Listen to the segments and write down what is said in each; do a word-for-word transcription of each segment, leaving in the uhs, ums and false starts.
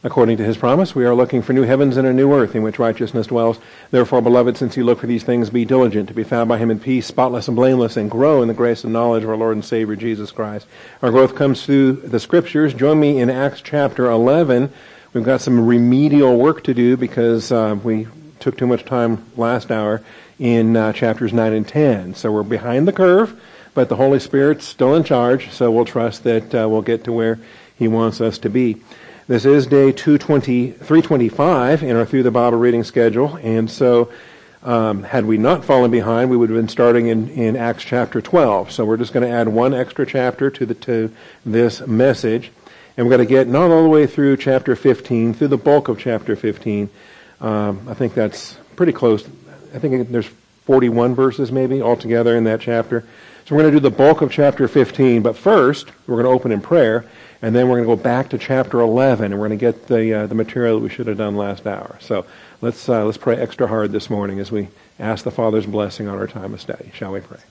According to his promise, we are looking for new heavens and a new earth in which righteousness dwells. Therefore, beloved, since you look for these things, be diligent to be found by him in peace, spotless and blameless, and grow in the grace and knowledge of our Lord and Savior, Jesus Christ. Our growth comes through the Scriptures. Join me in Acts chapter eleven. We've got some remedial work to do because uh, we took too much time last hour in uh, chapters nine and ten. So we're behind the curve, but the Holy Spirit's still in charge, so we'll trust that uh, we'll get to where he wants us to be. This is day two twenty, three twenty-five in our Through the Bible reading schedule, and so um, had we not fallen behind, we would have been starting in, in Acts chapter twelve. So we're just going to add one extra chapter to the to this message, and we're going to get not all the way through chapter fifteen, through the bulk of chapter fifteen. Um, I think that's pretty close. I think there's forty-one verses maybe altogether in that chapter. So we're going to do the bulk of chapter fifteen, but first we're going to open in prayer. And then we're going to go back to chapter eleven, and we're going to get the uh, the material that we should have done last hour. So let's uh, let's pray extra hard this morning as we ask the Father's blessing on our time of study. Shall we pray?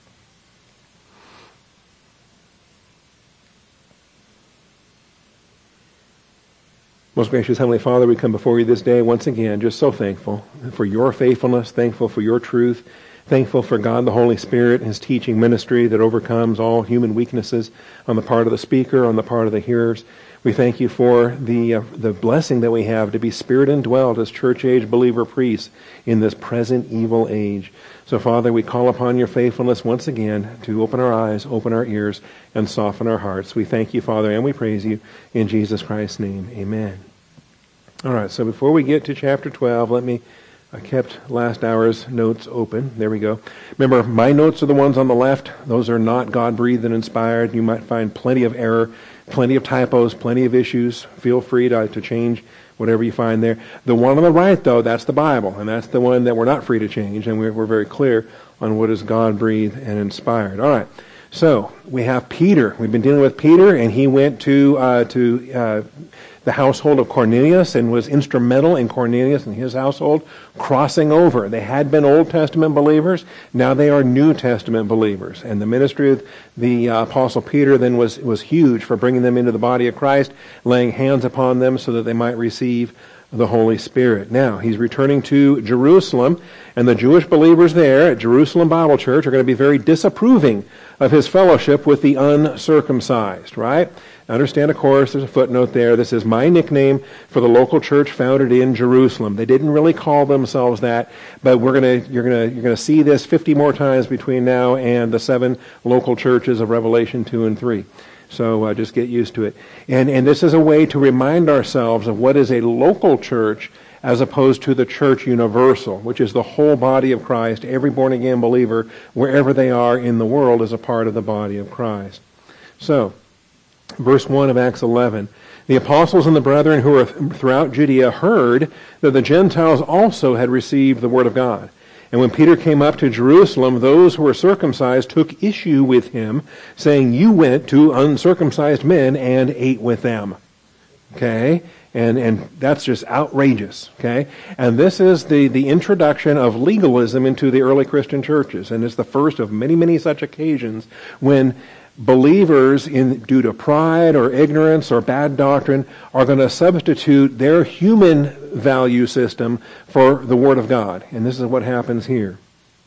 Most gracious Heavenly Father, we come before you this day once again, just so thankful for your faithfulness, thankful for your truth, thankful for God the Holy Spirit and his teaching ministry that overcomes all human weaknesses on the part of the speaker, on the part of the hearers. We thank you for the uh, the blessing that we have to be Spirit indwelt as church-age believer priests in this present evil age. So, Father, we call upon your faithfulness once again to open our eyes, open our ears, and soften our hearts. We thank you, Father, and we praise you in Jesus Christ's name. Amen. All right, so before we get to chapter twelve, let me I kept last hour's notes open. There we go. Remember, my notes are the ones on the left. Those are not God-breathed and inspired. You might find plenty of error, plenty of typos, plenty of issues. Feel free to, to change whatever you find there. The one on the right, though, that's the Bible, and that's the one that we're not free to change, and we're, we're very clear on what is God-breathed and inspired. All right. So we have Peter. We've been dealing with Peter, and he went to uh, to uh, the household of Cornelius and was instrumental in Cornelius and his household crossing over. They had been Old Testament believers. Now they are New Testament believers. And the ministry of the uh, Apostle Peter then was was huge for bringing them into the body of Christ, laying hands upon them so that they might receive the Holy Spirit. Now, he's returning to Jerusalem, and the Jewish believers there at Jerusalem Bible Church are going to be very disapproving of his fellowship with the uncircumcised, right? Understand, of course, there's a footnote there. This is my nickname for the local church founded in Jerusalem. They didn't really call themselves that, but we're going to, you're going to, you're going to see this fifty more times between now and the seven local churches of Revelation two and three. So uh, just get used to it. And and this is a way to remind ourselves of what is a local church as opposed to the church universal, which is the whole body of Christ. Every born-again believer, wherever they are in the world, is a part of the body of Christ. So, verse one of Acts eleven. The apostles and the brethren who were throughout Judea heard that the Gentiles also had received the word of God. And when Peter came up to Jerusalem, those who were circumcised took issue with him, saying, "You went to uncircumcised men and ate with them." Okay? And and that's just outrageous. Okay? And this is the, the introduction of legalism into the early Christian churches. And it's the first of many, many such occasions when believers, in due to pride or ignorance or bad doctrine, are going to substitute their human value system for the Word of God. And this is what happens here.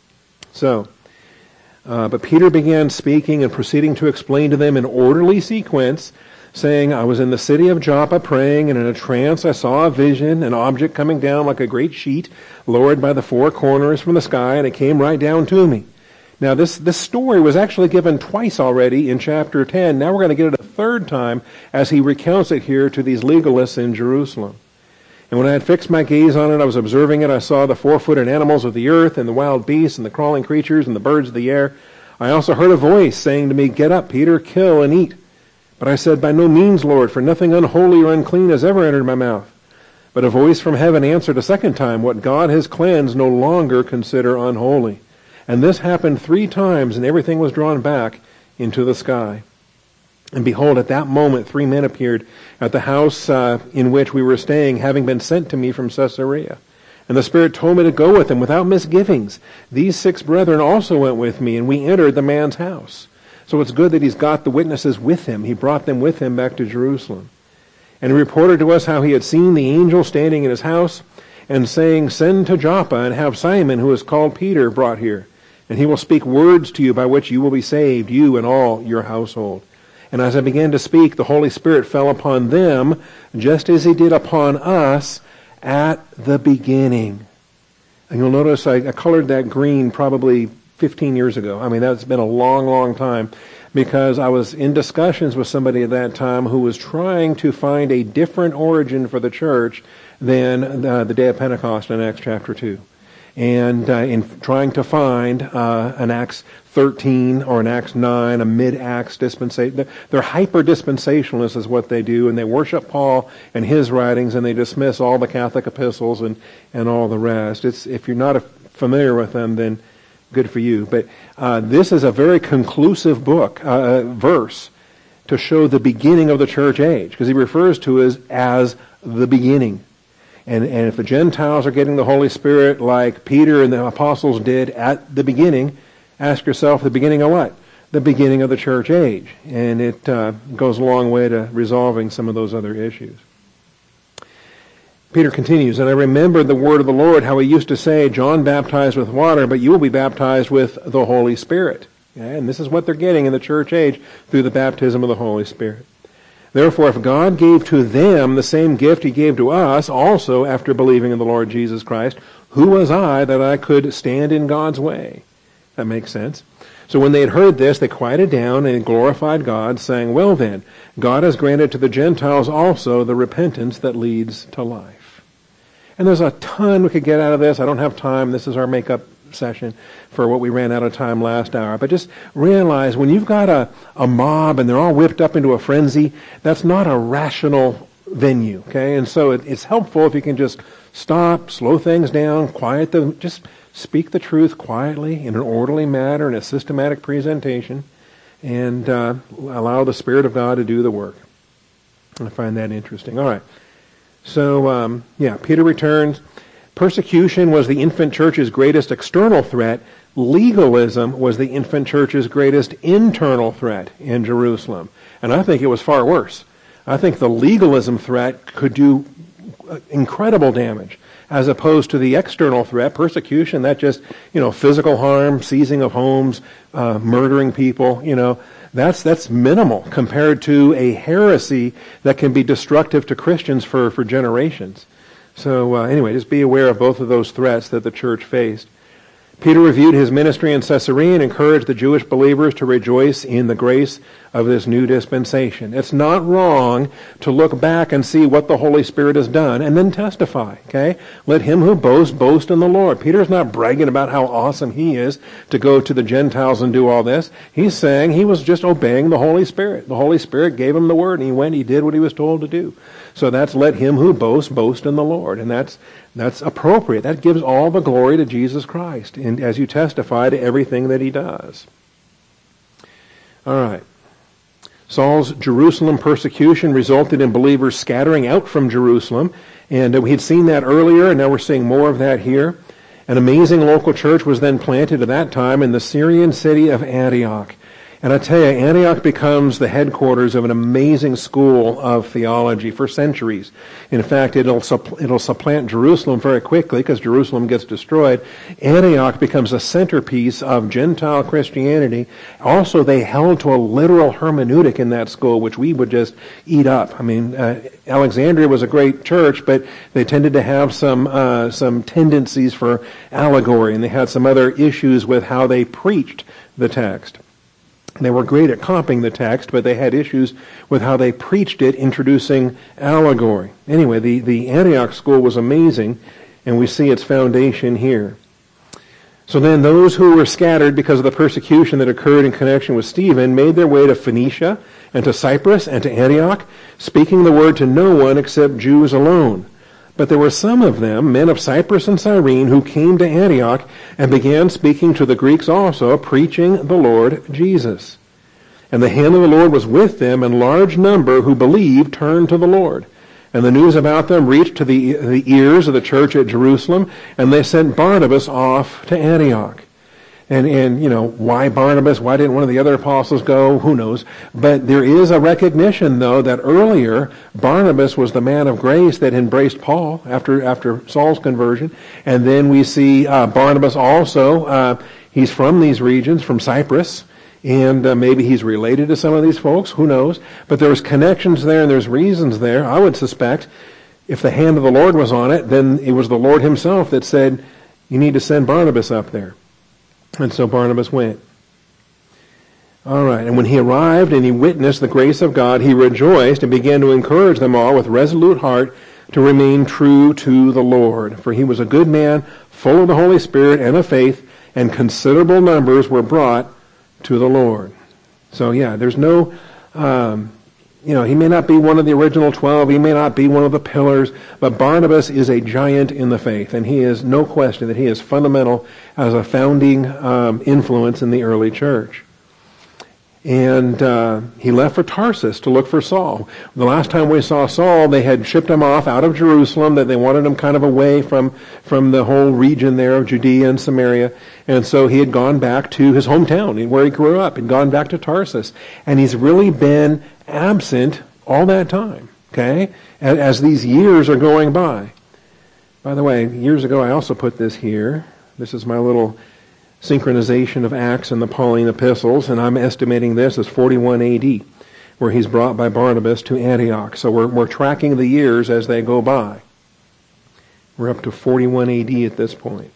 So, uh, but Peter began speaking and proceeding to explain to them in orderly sequence, saying, "I was in the city of Joppa praying, and in a trance I saw a vision, an object coming down like a great sheet, lowered by the four corners from the sky, and it came right down to me." Now, this, this story was actually given twice already in chapter ten. Now we're going to get it a third time as he recounts it here to these legalists in Jerusalem. "And when I had fixed my gaze on it, I was observing it. I saw the four-footed animals of the earth and the wild beasts and the crawling creatures and the birds of the air. I also heard a voice saying to me, 'Get up, Peter, kill and eat.' But I said, 'By no means, Lord, for nothing unholy or unclean has ever entered my mouth.' But a voice from heaven answered a second time, 'What God has cleansed no longer consider unholy.' And this happened three times, and everything was drawn back into the sky. And behold, at that moment three men appeared at the house uh, in which we were staying, having been sent to me from Caesarea. And the Spirit told me to go with them without misgivings. These six brethren also went with me, and we entered the man's house." So it's good that he's got the witnesses with him. He brought them with him back to Jerusalem. And he reported to us how he had seen the angel standing in his house and saying, "Send to Joppa and have Simon, who is called Peter, brought here. And he will speak words to you by which you will be saved, you and all your household." And as I began to speak, the Holy Spirit fell upon them, just as he did upon us at the beginning. And you'll notice I, I colored that green probably fifteen years ago. I mean, that's been a long, long time, because I was in discussions with somebody at that time who was trying to find a different origin for the church than uh, the day of Pentecost in Acts chapter two. And uh, in trying to find uh, an Acts thirteen or an Acts nine, a mid-Acts dispensation. They're, they're hyper-dispensationalists is what they do, and they worship Paul and his writings, and they dismiss all the Catholic epistles and, and all the rest. It's, if you're not familiar with them, then good for you. But uh, this is a very conclusive book, uh, verse, to show the beginning of the church age, because he refers to it as the beginning. And, and if the Gentiles are getting the Holy Spirit like Peter and the apostles did at the beginning, ask yourself, the beginning of what? The beginning of the church age. And it uh, goes a long way to resolving some of those other issues. Peter continues, "And I remembered the word of the Lord, how he used to say, John baptized with water, but you will be baptized with the Holy Spirit." Okay? And this is what they're getting in the church age through the baptism of the Holy Spirit. "Therefore, if God gave to them the same gift he gave to us also after believing in the Lord Jesus Christ, who was I that I could stand in God's way?" That makes sense. "So when they had heard this, they quieted down and glorified God, saying, Well then, God has granted to the Gentiles also the repentance that leads to life." And there's a ton we could get out of this. I don't have time. This is our makeup session for what we ran out of time last hour. But just realize when you've got a, a mob and they're all whipped up into a frenzy, that's not a rational venue, okay? And so it, it's helpful if you can just stop, slow things down, quiet them, just speak the truth quietly in an orderly manner, in a systematic presentation, and uh, allow the Spirit of God to do the work. I find that interesting. All right. So, um, yeah, Peter returns. Persecution was the infant church's greatest external threat. Legalism was the infant church's greatest internal threat in Jerusalem. And I think it was far worse. I think the legalism threat could do incredible damage, as opposed to the external threat, persecution, that just, you know, physical harm, seizing of homes, uh, murdering people, you know, that's that's minimal compared to a heresy that can be destructive to Christians for, for generations. So uh, anyway, just be aware of both of those threats that the church faced. Peter reviewed his ministry in Caesarea and encouraged the Jewish believers to rejoice in the grace of this new dispensation. It's not wrong to look back and see what the Holy Spirit has done and then testify, okay? Let him who boasts, boast in the Lord. Peter's not bragging about how awesome he is to go to the Gentiles and do all this. He's saying he was just obeying the Holy Spirit. The Holy Spirit gave him the word, and he went, he did what he was told to do. So that's let him who boasts, boast in the Lord. And that's that's appropriate. That gives all the glory to Jesus Christ, and as you testify to everything that he does. All right. Saul's Jerusalem persecution resulted in believers scattering out from Jerusalem, and we had seen that earlier, and now we're seeing more of that here. An amazing local church was then planted at that time in the Syrian city of Antioch. And I tell you, Antioch becomes the headquarters of an amazing school of theology for centuries. In fact, it'll suppl- it'll supplant Jerusalem very quickly because Jerusalem gets destroyed. Antioch becomes a centerpiece of Gentile Christianity. Also, they held to a literal hermeneutic in that school, which we would just eat up. I mean, uh, Alexandria was a great church, but they tended to have some uh, some tendencies for allegory, and they had some other issues with how they preached the text. They were great at copying the text, but they had issues with how they preached it, introducing allegory. Anyway, the, the Antioch school was amazing, and we see its foundation here. So then those who were scattered because of the persecution that occurred in connection with Stephen made their way to Phoenicia and to Cyprus and to Antioch, speaking the word to no one except Jews alone. But there were some of them, men of Cyprus and Cyrene, who came to Antioch and began speaking to the Greeks also, preaching the Lord Jesus. And the hand of the Lord was with them, and large number who believed turned to the Lord. And the news about them reached to the, the ears of the church at Jerusalem, and they sent Barnabas off to Antioch. And, and, you know, why Barnabas? Why didn't one of the other apostles go? Who knows? But there is a recognition, though, that earlier Barnabas was the man of grace that embraced Paul after after Saul's conversion. And then we see uh, Barnabas also, uh, he's from these regions, from Cyprus. And uh, maybe he's related to some of these folks. Who knows? But there was connections there and there's reasons there. I would suspect if the hand of the Lord was on it, then it was the Lord himself that said, you need to send Barnabas up there. And so Barnabas went. All right, and when he arrived and he witnessed the grace of God, he rejoiced and began to encourage them all with resolute heart to remain true to the Lord. For he was a good man, full of the Holy Spirit and of faith, and considerable numbers were brought to the Lord. So yeah, there's no, um, you know, he may not be one of the original twelve, he may not be one of the pillars, but Barnabas is a giant in the faith, and he is no question that he is fundamental as a founding um, influence in the early church. And uh, he left for Tarsus to look for Saul. The last time we saw Saul, they had shipped him off out of Jerusalem, that they wanted him kind of away from, from the whole region there of Judea and Samaria. And so he had gone back to his hometown, where he grew up, and gone back to Tarsus. And he's really been absent all that time, okay, as, as these years are going by. By the way, years ago I also put this here. This is my little synchronization of Acts and the Pauline epistles, and I'm estimating this as forty-one A D, where he's brought by Barnabas to Antioch. So we're, we're tracking the years as they go by. We're up to forty-one A D at this point.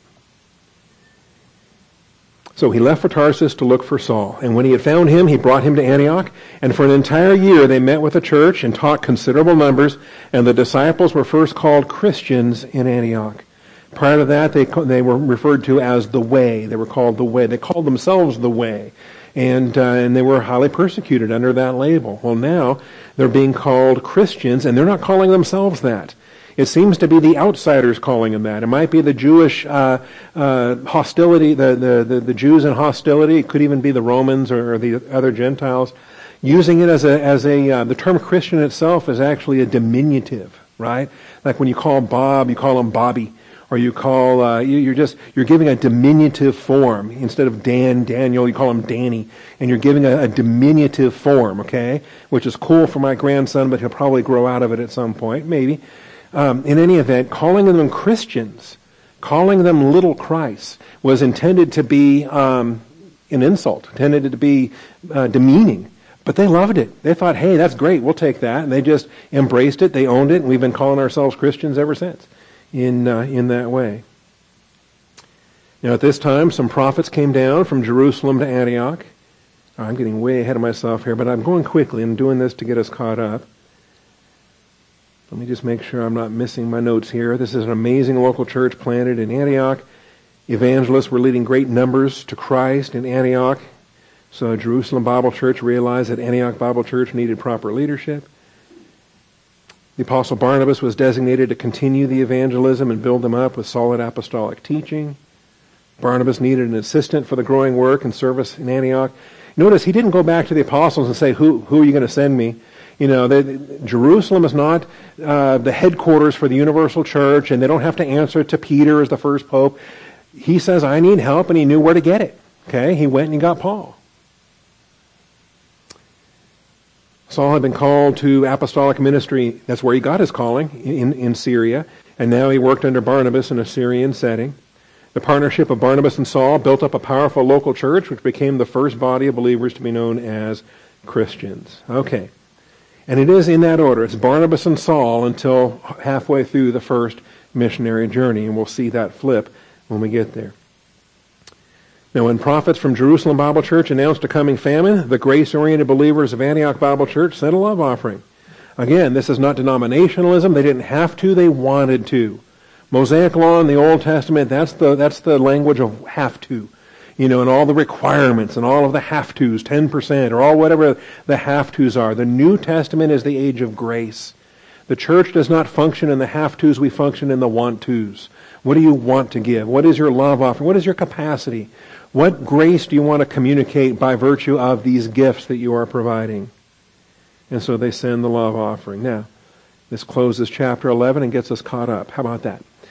So he left for Tarsus to look for Saul. And when he had found him, he brought him to Antioch. And for an entire year they met with the church and taught considerable numbers. And the disciples were first called Christians in Antioch. Prior to that, they they were referred to as the Way. They were called the Way. They called themselves the Way. And, uh, and they were highly persecuted under that label. Well, now they're being called Christians, and they're not calling themselves that. It seems to be the outsiders calling them that. It might be the Jewish uh, uh, hostility, the, the, the, the Jews in hostility. It could even be the Romans or, or the other Gentiles. Using it as a, as a uh, the term Christian itself is actually a diminutive, right? Like when you call Bob, you call him Bobby. Or you call, uh, you, you're just, you're giving a diminutive form. Instead of Dan, Daniel, you call him Danny. And you're giving a, a diminutive form, okay? Which is cool for my grandson, but he'll probably grow out of it at some point, maybe. Um, in any event, calling them Christians, calling them little Christ, was intended to be um, an insult, intended to be uh, demeaning. But they loved it. They thought, hey, that's great, we'll take that. And they just embraced it, they owned it, and we've been calling ourselves Christians ever since in uh, in that way. Now at this time, some prophets came down from Jerusalem to Antioch. I'm getting way ahead of myself here, but I'm going quickly and doing this to get us caught up. Let me just make sure I'm not missing my notes here. This is an amazing local church planted in Antioch. Evangelists were leading great numbers to Christ in Antioch. So Jerusalem Bible Church realized that Antioch Bible Church needed proper leadership. The Apostle Barnabas was designated to continue the evangelism and build them up with solid apostolic teaching. Barnabas needed an assistant for the growing work and service in Antioch. Notice he didn't go back to the apostles and say, who, who are you going to send me? You know, they, Jerusalem is not uh, the headquarters for the universal church, and they don't have to answer to Peter as the first pope. He says, I need help, and he knew where to get it. Okay, he went and he got Paul. Saul had been called to apostolic ministry. That's where he got his calling, in, in Syria, and now he worked under Barnabas in a Syrian setting. The partnership of Barnabas and Saul built up a powerful local church, which became the first body of believers to be known as Christians. Okay. And it is in that order. It's Barnabas and Saul until halfway through the first missionary journey, and we'll see that flip when we get there. Now, when prophets from Jerusalem Bible Church announced a coming famine, the grace-oriented believers of Antioch Bible Church sent a love offering. Again, this is not denominationalism. They didn't have to. They wanted to. Mosaic law in the Old Testament, that's the, that's the language of have to. You know, and all the requirements and all of the have-tos, ten percent, or all whatever the have-tos are. The New Testament is the age of grace. The church does not function in the have-tos, we function in the want-tos. What do you want to give? What is your love offering? What is your capacity? What grace do you want to communicate by virtue of these gifts that you are providing? And so they send the love offering. Now, this closes chapter eleven and gets us caught up. How about that?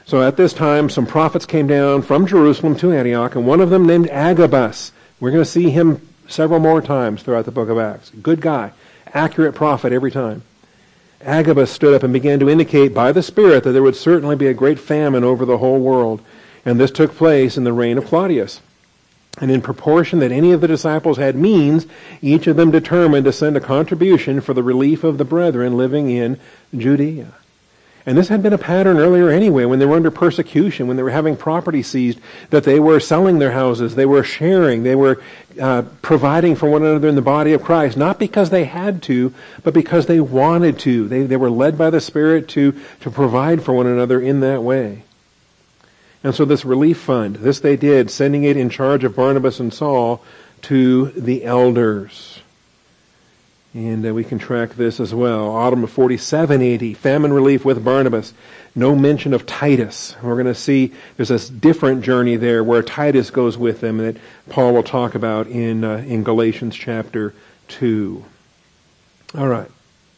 So at this time, some prophets came down from Jerusalem to Antioch, and one of them named Agabus. We're going to see him several more times throughout the book of Acts. Good guy, accurate prophet every time. Agabus stood up and began to indicate by the Spirit that there would certainly be a great famine over the whole world. And this took place in the reign of Claudius. And in proportion that any of the disciples had means, each of them determined to send a contribution for the relief of the brethren living in Judea. And this had been a pattern earlier anyway, when they were under persecution, when they were having property seized, that they were selling their houses, they were sharing, they were uh, providing for one another in the body of Christ, not because they had to, but because they wanted to. They, they were led by the Spirit to, to provide for one another in that way. And so this relief fund, this they did, sending it in charge of Barnabas and Saul to the elders. And uh, we can track this as well. Autumn of forty-seven A D, famine relief with Barnabas. No mention of Titus. We're going to see there's a different journey there where Titus goes with them that Paul will talk about in uh, in Galatians chapter two. All right.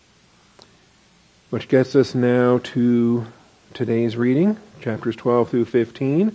Which gets us now to today's reading, chapters twelve through fifteen.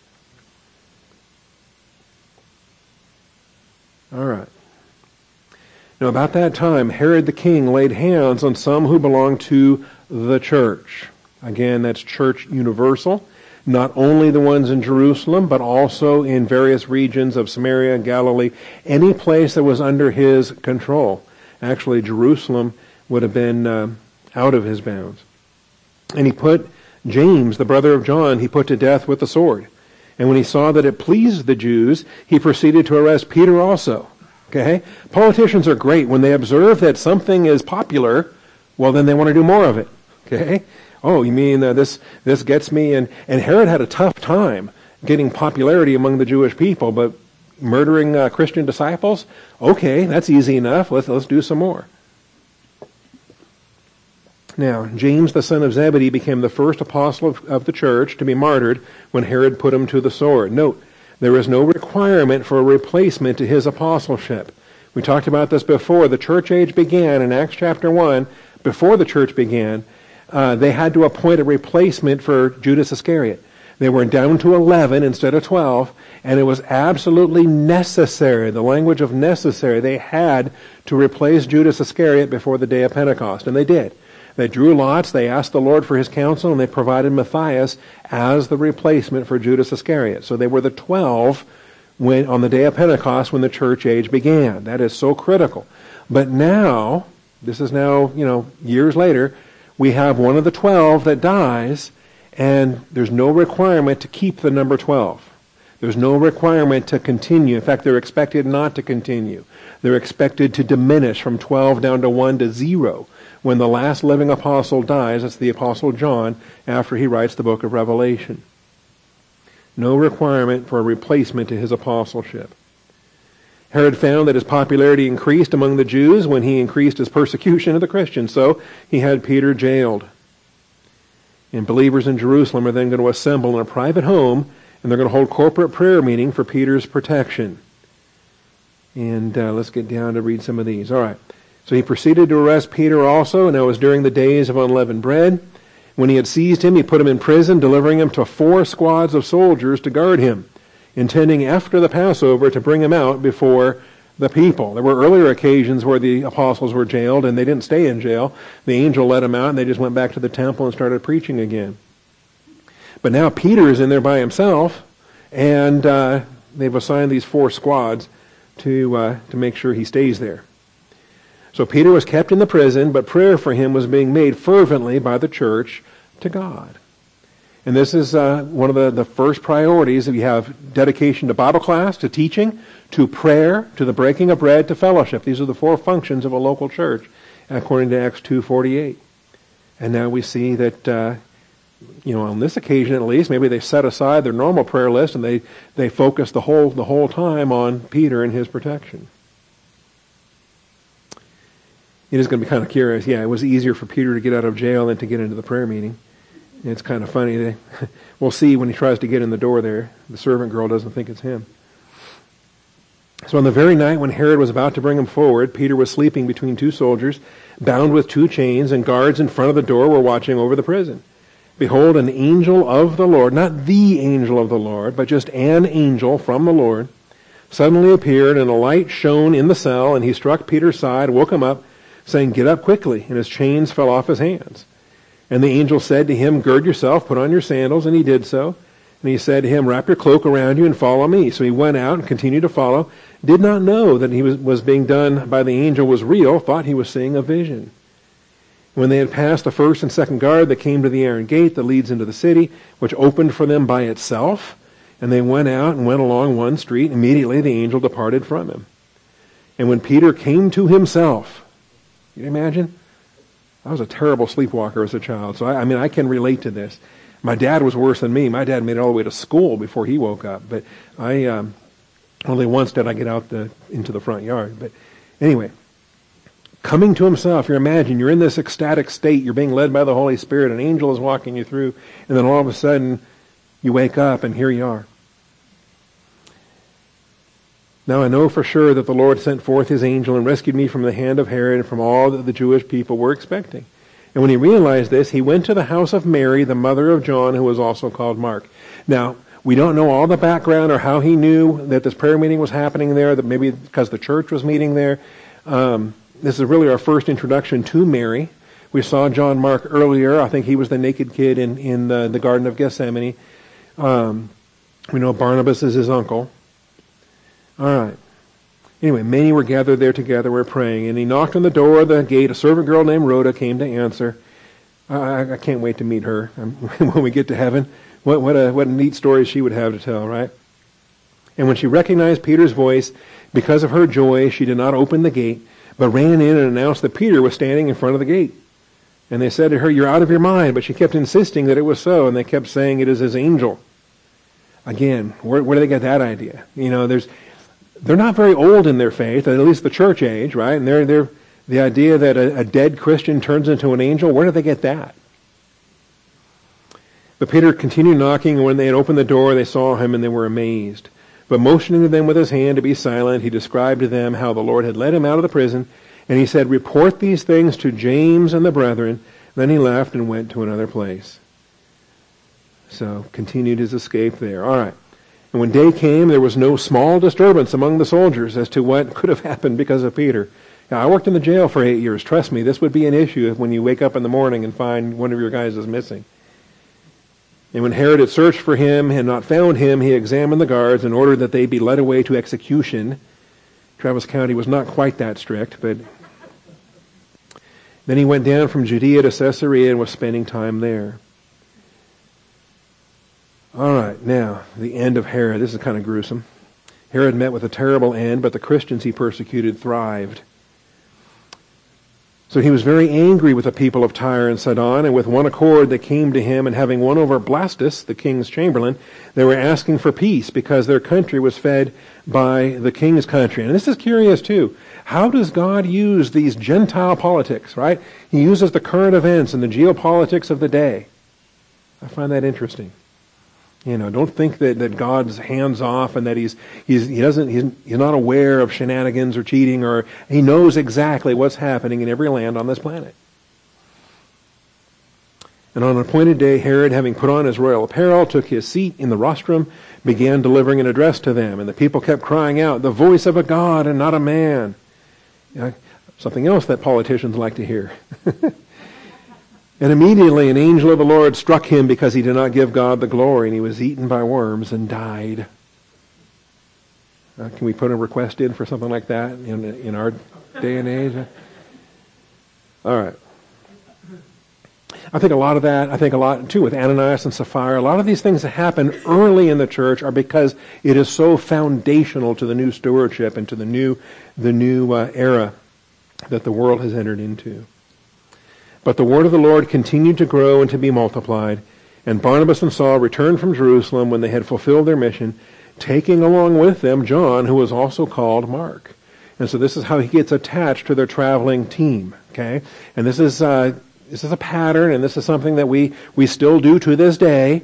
All right. Now about that time, Herod the king laid hands on some who belonged to the church. Again, that's church universal. Not only the ones in Jerusalem, but also in various regions of Samaria and Galilee, any place that was under his control. Actually, Jerusalem would have been uh, out of his bounds. And he put James, the brother of John, he put to death with the sword. And when he saw that it pleased the Jews, he proceeded to arrest Peter also. Okay? Politicians are great. When they observe that something is popular, well, then they want to do more of it. Okay? Oh, you mean uh, this this gets me? And, and Herod had a tough time getting popularity among the Jewish people, but murdering uh, Christian disciples? Okay, that's easy enough. Let's, let's do some more. Now, James, the son of Zebedee, became the first apostle of, of the church to be martyred when Herod put him to the sword. Note, there is no requirement for a replacement to his apostleship. We talked about this before. The church age began in Acts chapter one. Before the church began, uh, they had to appoint a replacement for Judas Iscariot. They were down to eleven instead of twelve, and it was absolutely necessary, the language of necessary. They had to replace Judas Iscariot before the day of Pentecost, and they did. They drew lots, they asked the Lord for his counsel, and they provided Matthias as the replacement for Judas Iscariot. So they were the twelve when, on the day of Pentecost when the church age began. That is so critical. But now, this is now, you know, years later, we have one of the twelve that dies, and there's no requirement to keep the number twelve. There's no requirement to continue. In fact, they're expected not to continue. They're expected to diminish from twelve down to one to zero. When the last living apostle dies, it's the Apostle John after he writes the book of Revelation. No requirement for a replacement to his apostleship. Herod found that his popularity increased among the Jews when he increased his persecution of the Christians, so he had Peter jailed. And believers in Jerusalem are then going to assemble in a private home, and they're going to hold corporate prayer meeting for Peter's protection. And uh, let's get down to read some of these. All right. So he proceeded to arrest Peter also, and it was during the days of unleavened bread. When he had seized him, he put him in prison, delivering him to four squads of soldiers to guard him, intending after the Passover to bring him out before the people. There were earlier occasions where the apostles were jailed, and they didn't stay in jail. The angel let them out, and they just went back to the temple and started preaching again. But now Peter is in there by himself, and uh, they've assigned these four squads to uh, to make sure he stays there. So Peter was kept in the prison, but prayer for him was being made fervently by the church to God. And this is uh, one of the, the first priorities. We have dedication to Bible class, to teaching, to prayer, to the breaking of bread, to fellowship. These are the four functions of a local church, according to Acts two forty-eight. And now we see that, uh, you know, on this occasion at least, maybe they set aside their normal prayer list and they, they focus the whole the whole time on Peter and his protection. It is going to be kind of curious. Yeah, it was easier for Peter to get out of jail than to get into the prayer meeting. And it's kind of funny. They, we'll see when he tries to get in the door there. The servant girl doesn't think it's him. So on the very night when Herod was about to bring him forward, Peter was sleeping between two soldiers, bound with two chains, and guards in front of the door were watching over the prison. behold, an angel of the Lord, not the angel of the Lord, but just an angel from the Lord, suddenly appeared, and a light shone in the cell, and he struck Peter's side, woke him up, saying, "Get up quickly," and his chains fell off his hands. And the angel said to him, "Gird yourself, put on your sandals," and he did so. And he said to him, "Wrap your cloak around you and follow me." So he went out and continued to follow, did not know that he was, was being done by the angel was real, thought he was seeing a vision. When they had passed the first and second guard, they came to the iron gate that leads into the city, which opened for them by itself. And they went out and went along one street. Immediately the angel departed from him. And when Peter came to himself, can you imagine? I was a terrible sleepwalker as a child, so I, I mean, I can relate to this. My dad was worse than me. My dad made it all the way to school before he woke up. But I, um, only once did I get out the, into the front yard. But anyway, coming to himself, you imagine you're in this ecstatic state. You're being led by the Holy Spirit. An angel is walking you through. And then all of a sudden, you wake up and here you are. Now I know for sure that the Lord sent forth his angel and rescued me from the hand of Herod and from all that the Jewish people were expecting. And when he realized this, he went to the house of Mary, the mother of John, who was also called Mark. Now, we don't know all the background or how he knew that this prayer meeting was happening there, that maybe because the church was meeting there. Um, this is really our first introduction to Mary. We saw John Mark earlier. I think he was the naked kid in, in the, the Garden of Gethsemane. Um, we know Barnabas is his uncle. All right. Anyway, many were gathered there together, were praying, and he knocked on the door of the gate. A servant girl named Rhoda came to answer. I, I can't wait to meet her when we get to heaven. What, what, a, what a neat story she would have to tell, right? And when she recognized Peter's voice, because of her joy, she did not open the gate, but ran in and announced that Peter was standing in front of the gate. And they said to her, "You're out of your mind," but she kept insisting that it was so, and they kept saying, "It is his angel." Again, where, where do they get that idea? You know, there's... They're not very old in their faith, at least the church age, right? And they're, they're, the idea that a, a dead Christian turns into an angel, where did they get that? But Peter continued knocking, and when they had opened the door, they saw him, and they were amazed. But motioning to them with his hand to be silent, he described to them how the Lord had led him out of the prison, and he said, "Report these things to James and the brethren." Then he left and went to another place. So, continued his escape there. All right. And when day came, there was no small disturbance among the soldiers as to what could have happened because of Peter. Now, I worked in the jail for eight years. Trust me, this would be an issue when you wake up in the morning and find one of your guys is missing. And when Herod had searched for him and not found him, he examined the guards and ordered that they be led away to execution. Travis County was not quite that strict, but then he went down from Judea to Caesarea and was spending time there. All right, now, the end of Herod. This is kind of gruesome. Herod met with a terrible end, but the Christians he persecuted thrived. So he was very angry with the people of Tyre and Sidon, and with one accord they came to him, and having won over Blastus, the king's chamberlain, they were asking for peace because their country was fed by the king's country. And this is curious too. How does God use these Gentile politics, right? He uses the current events and the geopolitics of the day. I find that interesting. You know, don't think that, that God's hands off and that he's he's he doesn't he's, he's not aware of shenanigans or cheating, or he knows exactly what's happening in every land on this planet. And on an appointed day, Herod, having put on his royal apparel, took his seat in the rostrum, began delivering an address to them, and the people kept crying out, "The voice of a God and not a man." You know, something else that politicians like to hear. And immediately an angel of the Lord struck him because he did not give God the glory, and he was eaten by worms and died. Uh, can we put a request in for something like that in in our day and age? All right. I think a lot of that, I think a lot too with Ananias and Sapphira, a lot of these things that happen early in the church are because it is so foundational to the new stewardship and to the new, the new uh, era that the world has entered into. But the word of the Lord continued to grow and to be multiplied, and Barnabas and Saul returned from Jerusalem when they had fulfilled their mission, taking along with them John, who was also called Mark. And so this is how he gets attached to their traveling team, okay? And this is uh, this is a pattern, and this is something that we, we still do to this day.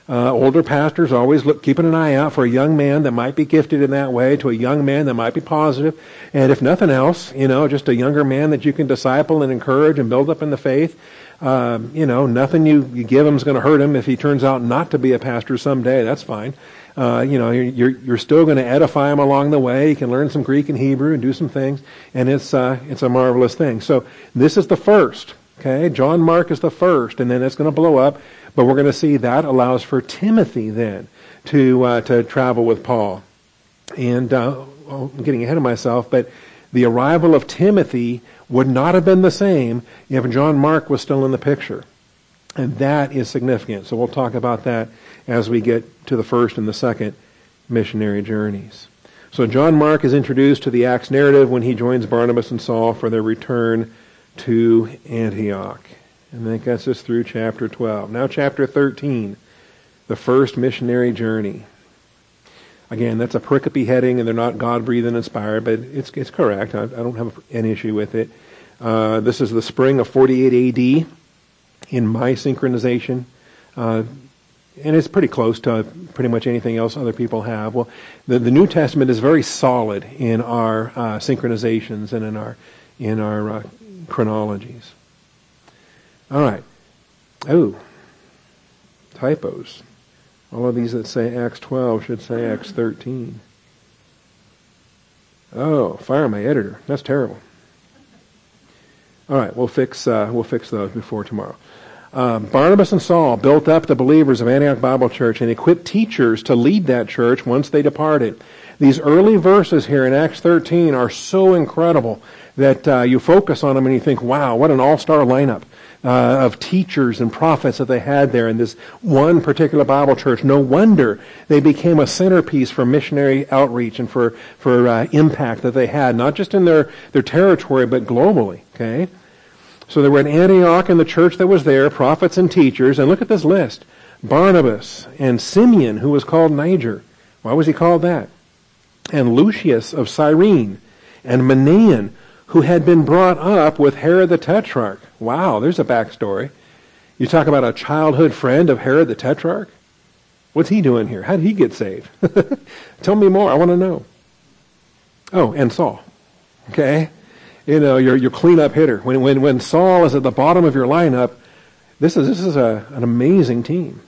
Uh, older pastors always look, keeping an eye out for a young man that might be gifted in that way, to a young man that might be positive. And if nothing else, you know, just a younger man that you can disciple and encourage and build up in the faith. Um, you know, nothing you, you give him is going to hurt him if he turns out not to be a pastor someday. That's fine. Uh, you know, you're, you're still going to edify him along the way. You can learn some Greek and Hebrew and do some things. And it's, uh, it's a marvelous thing. So this is the first. Okay. John Mark is the first, and then it's going to blow up. But we're going to see that allows for Timothy then to uh, to travel with Paul. And uh, oh, I'm getting ahead of myself, but the arrival of Timothy would not have been the same if John Mark was still in the picture. And that is significant. So we'll talk about that as we get to the first and the second missionary journeys. So John Mark is introduced to the Acts narrative when he joins Barnabas and Saul for their return to Antioch. And that gets us through chapter twelve. Now chapter thirteen, the first missionary journey. Again, that's a pericope heading, and they're not God-breathed and inspired, but it's it's correct. I, I don't have an issue with it. Uh, this is the spring of forty-eight A D in my synchronization. Uh, and it's pretty close to pretty much anything else other people have. Well, the, the New Testament is very solid in our uh, synchronizations and in our, in our uh, chronologies. All right. Oh, typos. All of these that say Acts twelve should say Acts thirteen. Oh, fire my editor. That's terrible. All right, we'll fix uh, we'll fix those before tomorrow. Uh, Barnabas and Saul built up the believers of Antioch Bible Church and equipped teachers to lead that church once they departed. These early verses here in Acts thirteen are so incredible that uh, you focus on them and you think, wow, what an all-star lineup. Uh, of teachers and prophets that they had there in this one particular Bible church. No wonder they became a centerpiece for missionary outreach and for, for uh, impact that they had, not just in their, their territory, but globally. Okay? So they were at Antioch in the church that was there, prophets and teachers, and look at this list. Barnabas and Simeon, who was called Niger. Why was he called that? And Lucius of Cyrene, and Manaen, who had been brought up with Herod the Tetrarch. Wow, there's a backstory. You talk about a childhood friend of Herod the Tetrarch? What's he doing here? How did he get saved? Tell me more. I want to know. Oh, and Saul. Okay? You know, your your cleanup hitter. When when when Saul is at the bottom of your lineup, this is this is a, an amazing team.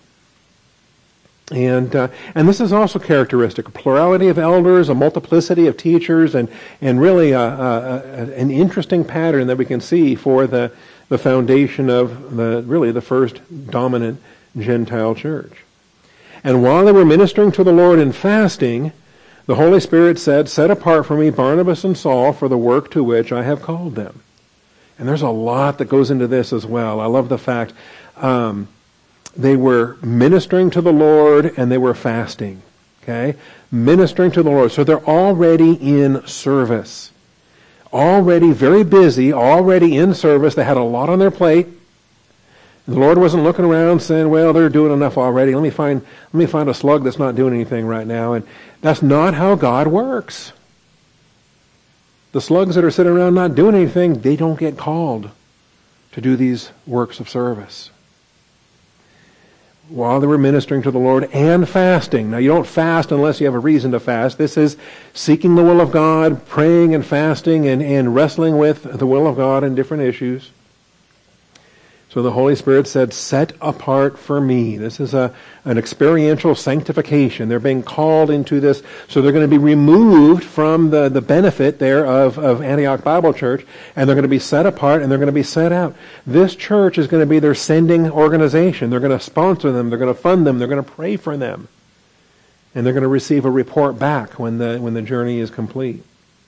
And uh, and this is also characteristic: a plurality of elders, a multiplicity of teachers, and and really a, a, a, an interesting pattern that we can see for the the foundation of the really the first dominant Gentile church. And while they were ministering to the Lord in fasting, the Holy Spirit said, "Set apart for me Barnabas and Saul for the work to which I have called them." And there's a lot that goes into this as well. I love the fact. Um, They were ministering to the Lord and they were fasting. Okay? Ministering to the Lord. So they're already in service. Already very busy, already in service. They had a lot on their plate. The Lord wasn't looking around saying, well, they're doing enough already. Let me find let me find a slug that's not doing anything right now. And that's not how God works. The slugs that are sitting around not doing anything, they don't get called to do these works of service. While they were ministering to the Lord and fasting. Now, you don't fast unless you have a reason to fast. This is seeking the will of God, praying and fasting, and, and wrestling with the will of God in different issues. So the Holy Spirit said, set apart for me. This is a an experiential sanctification. They're being called into this. So they're going to be removed from the, the benefit there of, of Antioch Bible Church, and they're going to be set apart, and they're going to be set out. This church is going to be their sending organization. They're going to sponsor them. They're going to fund them. They're going to pray for them. And they're going to receive a report back when the when the journey is complete.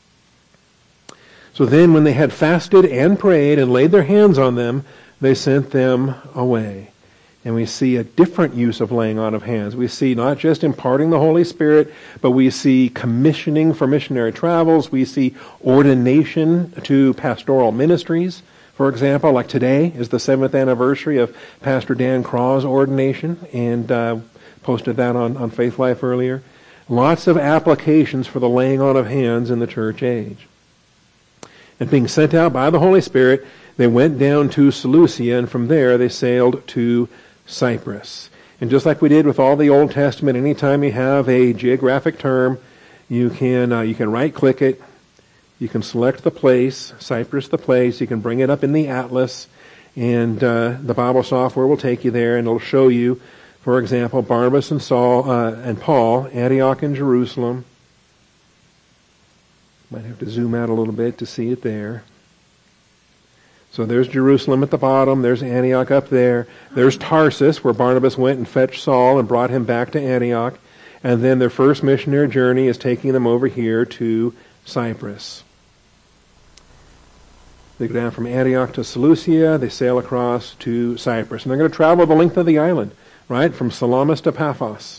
So then when they had fasted and prayed and laid their hands on them, they sent them away. And we see a different use of laying on of hands. We see not just imparting the Holy Spirit, but we see commissioning for missionary travels. We see ordination to pastoral ministries. For example, like today is the seventh anniversary of Pastor Dan Craw's ordination, and uh, posted that on, on Faith Life earlier. Lots of applications for the laying on of hands in the church age. And being sent out by the Holy Spirit, they went down to Seleucia, and from there they sailed to Cyprus. And just like we did with all the Old Testament, anytime you have a geographic term, you can uh, you can right-click it. You can select the place, Cyprus the place. You can bring it up in the atlas, and uh, the Bible software will take you there, and it'll show you, for example, Barnabas and Saul uh, and Paul, Antioch and Jerusalem. Might have to zoom out a little bit to see it there. So there's Jerusalem at the bottom. There's Antioch up there. There's Tarsus, where Barnabas went and fetched Saul and brought him back to Antioch. And then their first missionary journey is taking them over here to Cyprus. They go down from Antioch to Seleucia. They sail across to Cyprus. And they're going to travel the length of the island, right, from Salamis to Paphos.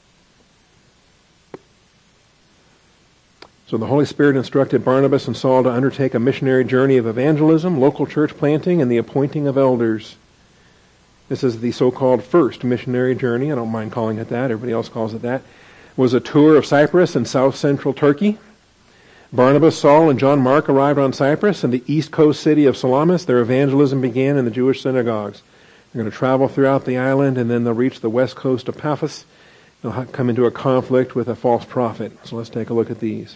So the Holy Spirit instructed Barnabas and Saul to undertake a missionary journey of evangelism, local church planting, and the appointing of elders. This is the so-called first missionary journey. I don't mind calling it that. Everybody else calls it that. It was a tour of Cyprus and south-central Turkey. Barnabas, Saul, and John Mark arrived on Cyprus and the east coast city of Salamis. Their evangelism began in the Jewish synagogues. They're going to travel throughout the island, and then they'll reach the west coast of Paphos. They'll come into a conflict with a false prophet. So let's take a look at these.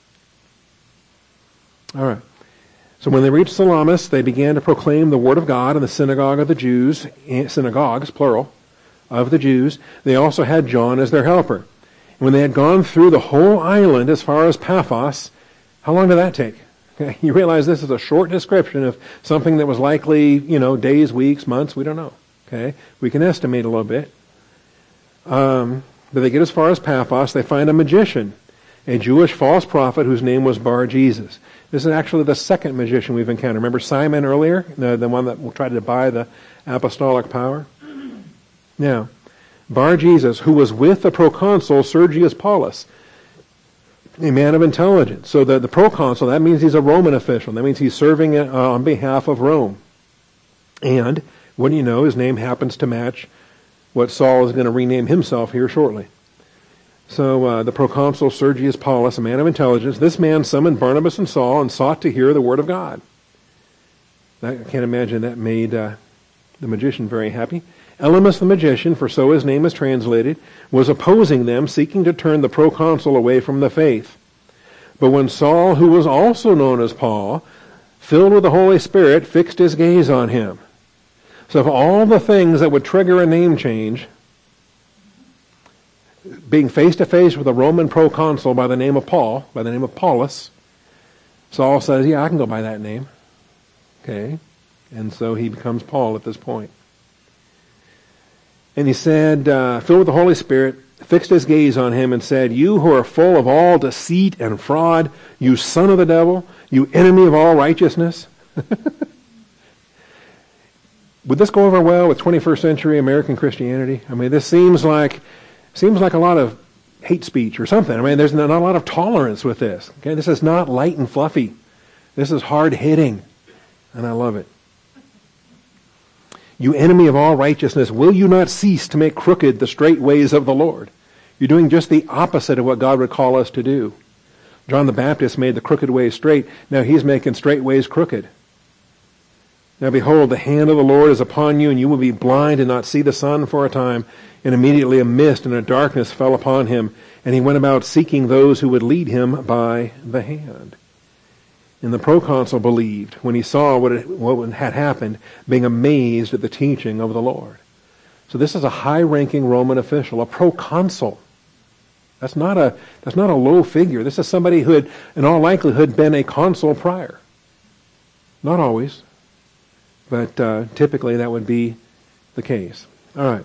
All right. So when they reached Salamis, they began to proclaim the word of God in the synagogue of the Jews, synagogues, plural, of the Jews. They also had John as their helper. When they had gone through the whole island as far as Paphos, how long did that take? Okay. You realize this is a short description of something that was likely, you know, days, weeks, months, we don't know. Okay. We can estimate a little bit. Um, but they get as far as Paphos, they find a magician, a Jewish false prophet whose name was Bar-Jesus. This is actually the second magician we've encountered. Remember Simon earlier, the, the one that tried to buy the apostolic power? Now, Bar-Jesus, who was with the proconsul Sergius Paulus, a man of intelligence. So the, the proconsul, that means he's a Roman official. That means he's serving uh, on behalf of Rome. And, what do you know, his name happens to match what Saul is going to rename himself here shortly. So uh, the proconsul Sergius Paulus, a man of intelligence, this man summoned Barnabas and Saul and sought to hear the word of God. I can't imagine that made uh, the magician very happy. Elymas the magician, for so his name is translated, was opposing them, seeking to turn the proconsul away from the faith. But when Saul, who was also known as Paul, filled with the Holy Spirit, fixed his gaze on him. So of all the things that would trigger a name change, being face-to-face with a Roman proconsul by the name of Paul, by the name of Paulus, Saul says, yeah, I can go by that name. Okay. And so he becomes Paul at this point. And he said, uh, filled with the Holy Spirit, fixed his gaze on him and said, you who are full of all deceit and fraud, you son of the devil, you enemy of all righteousness. Would this go over well with twenty-first century American Christianity? I mean, this seems like seems like a lot of hate speech or something. I mean, there's not a lot of tolerance with this. Okay, this is not light and fluffy. This is hard hitting, and I love it. You enemy of all righteousness, will you not cease to make crooked the straight ways of the Lord? You're doing just the opposite of what God would call us to do. John the Baptist made the crooked ways straight. Now he's making straight ways crooked. Now behold, the hand of the Lord is upon you, and you will be blind and not see the sun for a time. And immediately a mist and a darkness fell upon him, and he went about seeking those who would lead him by the hand. And the proconsul believed when he saw what, it, what had happened, being amazed at the teaching of the Lord. So this is a high-ranking Roman official, a proconsul. That's not a that's not a low figure. This is somebody who had, in all likelihood, been a consul prior. Not always, but uh, typically that would be the case. All right.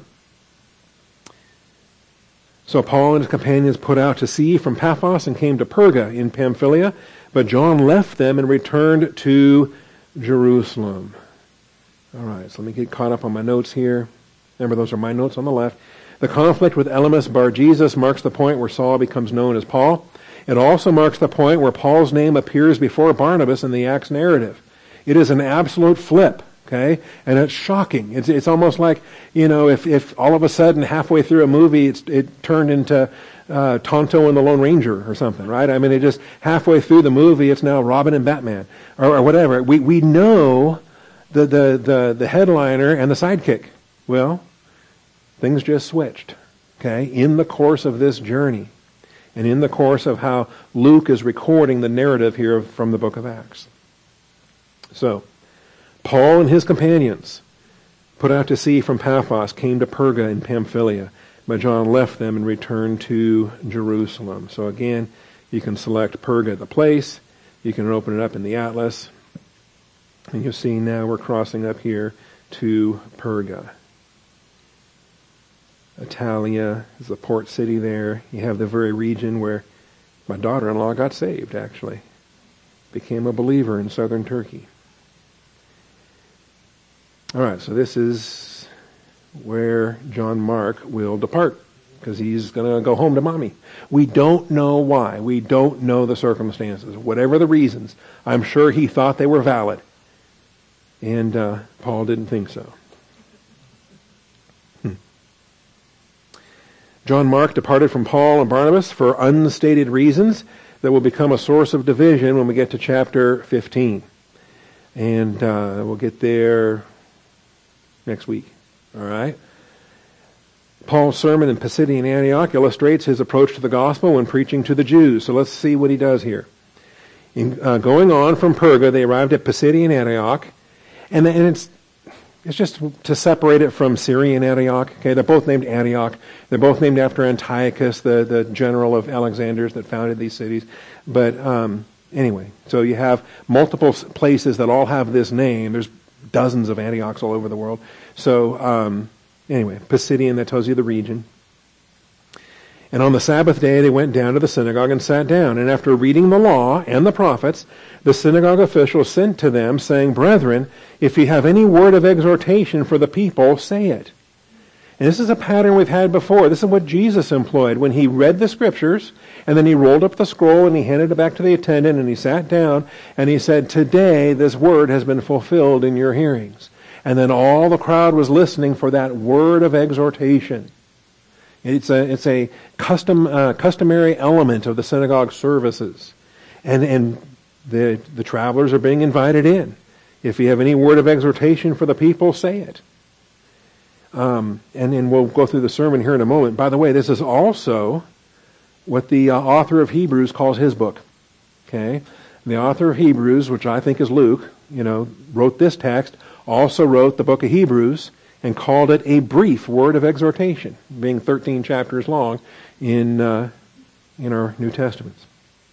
So Paul and his companions put out to sea from Paphos and came to Perga in Pamphylia, but John left them and returned to Jerusalem. All right, so let me get caught up on my notes here. Remember, those are my notes on the left. The conflict with Elymas Bar-Jesus marks the point where Saul becomes known as Paul. It also marks the point where Paul's name appears before Barnabas in the Acts narrative. It is an absolute flip, okay? And it's shocking. It's it's almost like, you know, if, if all of a sudden halfway through a movie it's, it turned into uh, Tonto and the Lone Ranger or something, right? I mean, it just halfway through the movie it's now Robin and Batman or, or whatever. We we know the, the, the, the headliner and the sidekick. Well, Things just switched, okay, in the course of this journey and in the course of how Luke is recording the narrative here from the book of Acts. So, Paul and his companions put out to sea from Paphos came to Perga in Pamphylia, but John left them and returned to Jerusalem. So again, you can select Perga, the place. You can open it up in the atlas. And you'll see now we're crossing up here to Perga. Italia is the port city there. You have the very region where my daughter-in-law got saved, actually. Became a believer in southern Turkey. All right, so this is where John Mark will depart, because he's going to go home to mommy. We don't know why. We don't know the circumstances. Whatever the reasons, I'm sure he thought they were valid. And uh, Paul didn't think so. Hmm. John Mark departed from Paul and Barnabas for unstated reasons that will become a source of division when we get to chapter fifteen. And uh, we'll get there next week. All right? Paul's sermon in Pisidian Antioch illustrates his approach to the gospel when preaching to the Jews. So let's see what he does here. In, uh, going on from Perga, they arrived at Pisidian Antioch, and, and it's it's just to separate it from Syrian Antioch. Okay, they're both named Antioch. They're both named after Antiochus, the, the general of Alexander's that founded these cities. But um, anyway, so you have multiple places that all have this name. There's dozens of Antiochs all over the world. So, um, anyway, Pisidian, that tells you the region. And on the Sabbath day, they went down to the synagogue and sat down. And after reading the law and the prophets, the synagogue officials sent to them, saying, "Brethren, if you have any word of exhortation for the people, say it." And this is a pattern we've had before. This is what Jesus employed when he read the scriptures, and then he rolled up the scroll and he handed it back to the attendant and he sat down and he said, "Today this word has been fulfilled in your hearings." And then all the crowd was listening for that word of exhortation. It's a it's a custom uh, customary element of the synagogue services, and and the the travelers are being invited in. If you have any word of exhortation for the people, say it. Um, and and we'll go through the sermon here in a moment. By the way, this is also what the uh, author of Hebrews calls his book. Okay, the author of Hebrews, which I think is Luke, you know, wrote this text. Also wrote the book of Hebrews and called it a brief word of exhortation, being thirteen chapters long in uh, in our New Testaments.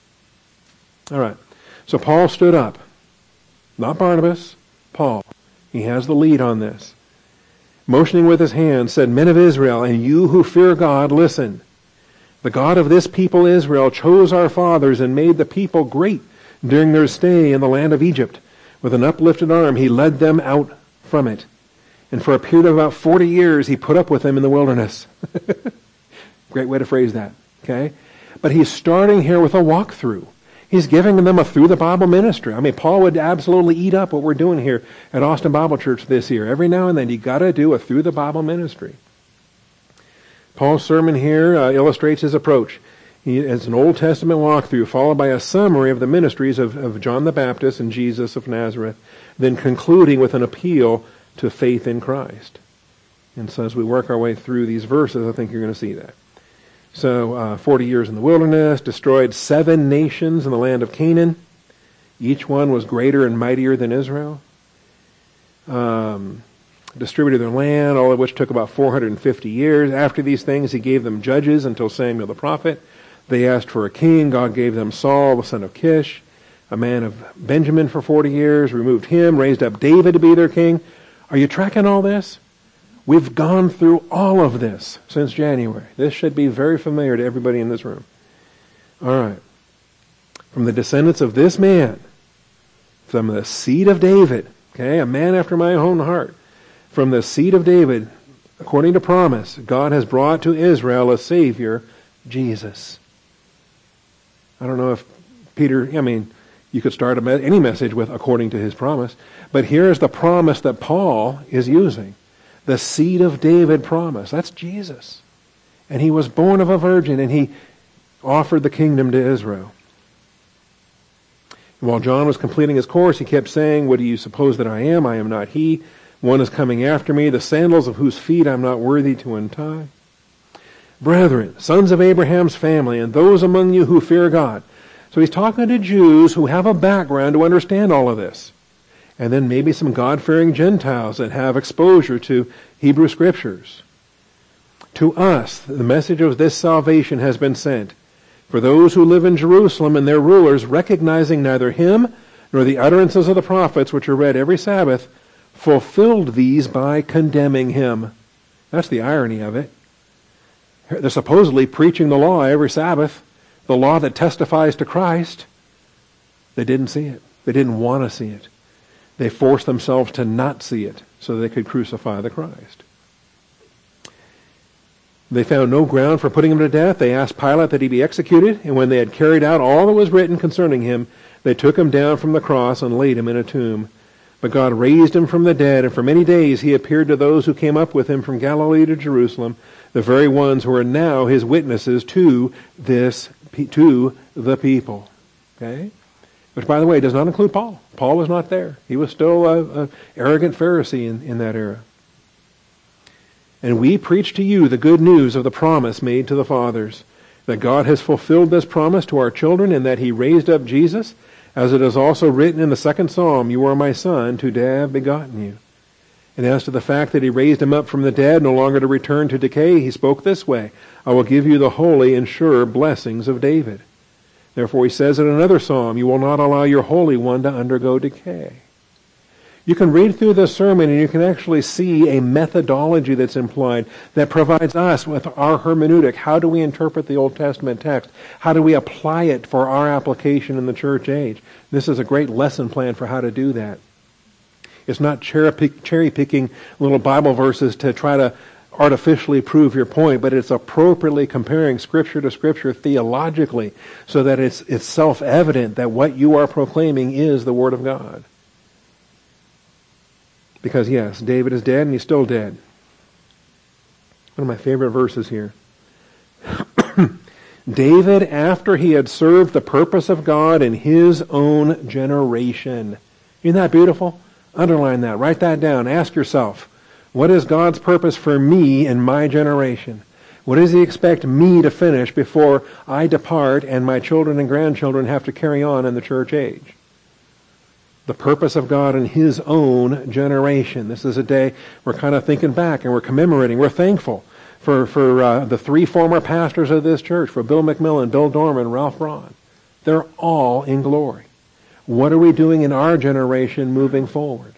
All right. So Paul stood up. Not Barnabas, Paul. He has the lead on this. Motioning with his hand, said, "Men of Israel, and you who fear God, listen. The God of this people Israel chose our fathers and made the people great during their stay in the land of Egypt. With an uplifted arm, he led them out from it. And for a period of about forty years, he put up with them in the wilderness." Great way to phrase that, okay? But he's starting here with a walkthrough. He's giving them a through the Bible ministry. I mean, Paul would absolutely eat up what we're doing here at Austin Bible Church this year. Every now and then, you got to do a through the Bible ministry. Paul's sermon here uh, illustrates his approach. He, it's an Old Testament walkthrough followed by a summary of the ministries of, of John the Baptist and Jesus of Nazareth, then concluding with an appeal to faith in Christ. And so as we work our way through these verses, I think you're going to see that. So uh, forty years in the wilderness, destroyed seven nations in the land of Canaan. Each one was greater and mightier than Israel. Um, distributed their land, all of which took about four hundred fifty years. After these things, he gave them judges until Samuel the prophet. They asked for a king. God gave them Saul, the son of Kish, a man of Benjamin, for forty years, removed him, raised up David to be their king. Are you tracking all this? We've gone through all of this since January. This should be very familiar to everybody in this room. All right. From the descendants of this man, from the seed of David, okay, a man after my own heart, from the seed of David, according to promise, God has brought to Israel a Savior, Jesus. I don't know if Peter, I mean, you could start a, any message with according to his promise, but here is the promise that Paul is using. The seed of David promise. That's Jesus. And he was born of a virgin, and he offered the kingdom to Israel. And while John was completing his course, he kept saying, "What do you suppose that I am? I am not he." One is coming after me, the sandals of whose feet I'm not worthy to untie. Brethren, sons of Abraham's family, and those among you who fear God. So he's talking to Jews who have a background to understand all of this. And then maybe some God-fearing Gentiles that have exposure to Hebrew Scriptures. To us, the message of this salvation has been sent. For those who live in Jerusalem and their rulers, recognizing neither him nor the utterances of the prophets, which are read every Sabbath, fulfilled these by condemning him. That's the irony of it. They're supposedly preaching the law every Sabbath, the law that testifies to Christ. They didn't see it. They didn't want to see it. They forced themselves to not see it so they could crucify the Christ. They found no ground for putting him to death. They asked Pilate that he be executed, and when they had carried out all that was written concerning him, they took him down from the cross and laid him in a tomb. But God raised him from the dead, and for many days he appeared to those who came up with him from Galilee to Jerusalem, the very ones who are now his witnesses to this, to the people. Okay? Which, by the way, does not include Paul. Paul was not there. He was still an arrogant Pharisee in, in that era. And we preach to you the good news of the promise made to the fathers, that God has fulfilled this promise to our children, and that he raised up Jesus, as it is also written in the second psalm, you are my son, today I have begotten you. And as to the fact that he raised him up from the dead, no longer to return to decay, he spoke this way, I will give you the holy and sure blessings of David. Therefore he says in another psalm, you will not allow your Holy One to undergo decay. You can read through this sermon and you can actually see a methodology that's implied that provides us with our hermeneutic. How do we interpret the Old Testament text? How do we apply it for our application in the church age? This is a great lesson plan for how to do that. It's not cherry-picking little Bible verses to try to artificially prove your point, but it's appropriately comparing Scripture to Scripture theologically so that it's, it's self-evident that what you are proclaiming is the Word of God. Because, yes, David is dead and he's still dead. One of my favorite verses here. David, after he had served the purpose of God in his own generation. Isn't that beautiful? Underline that. Write that down. Ask yourself, what is God's purpose for me in my generation? What does he expect me to finish before I depart and my children and grandchildren have to carry on in the church age? The purpose of God in his own generation. This is a day we're kind of thinking back and we're commemorating. We're thankful for, for uh, the three former pastors of this church, for Bill McMillan, Bill Dorman, Ralph Braun. They're all in glory. What are we doing in our generation moving forward?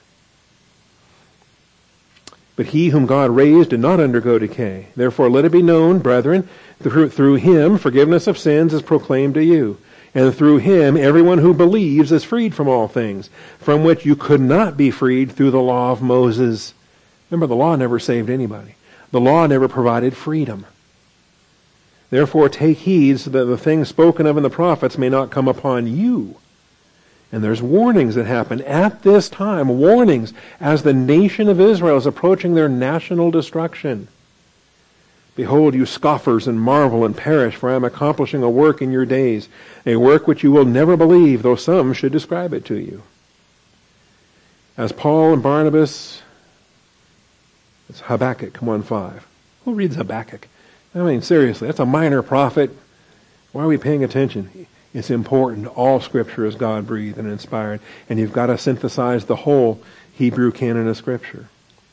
But he whom God raised did not undergo decay. Therefore let it be known, brethren, through, through him forgiveness of sins is proclaimed to you. And through him, everyone who believes is freed from all things, from which you could not be freed through the law of Moses. Remember, the law never saved anybody. The law never provided freedom. Therefore, take heed so that the things spoken of in the prophets may not come upon you. And there's warnings that happen at this time, warnings as the nation of Israel is approaching their national destruction. Behold, you scoffers, and marvel and perish, for I am accomplishing a work in your days, a work which you will never believe, though some should describe it to you. As Paul and Barnabas, it's Habakkuk one five. Who reads Habakkuk? I mean, seriously, that's a minor prophet. Why are we paying attention? It's important. All Scripture is God-breathed and inspired, and you've got to synthesize the whole Hebrew canon of Scripture.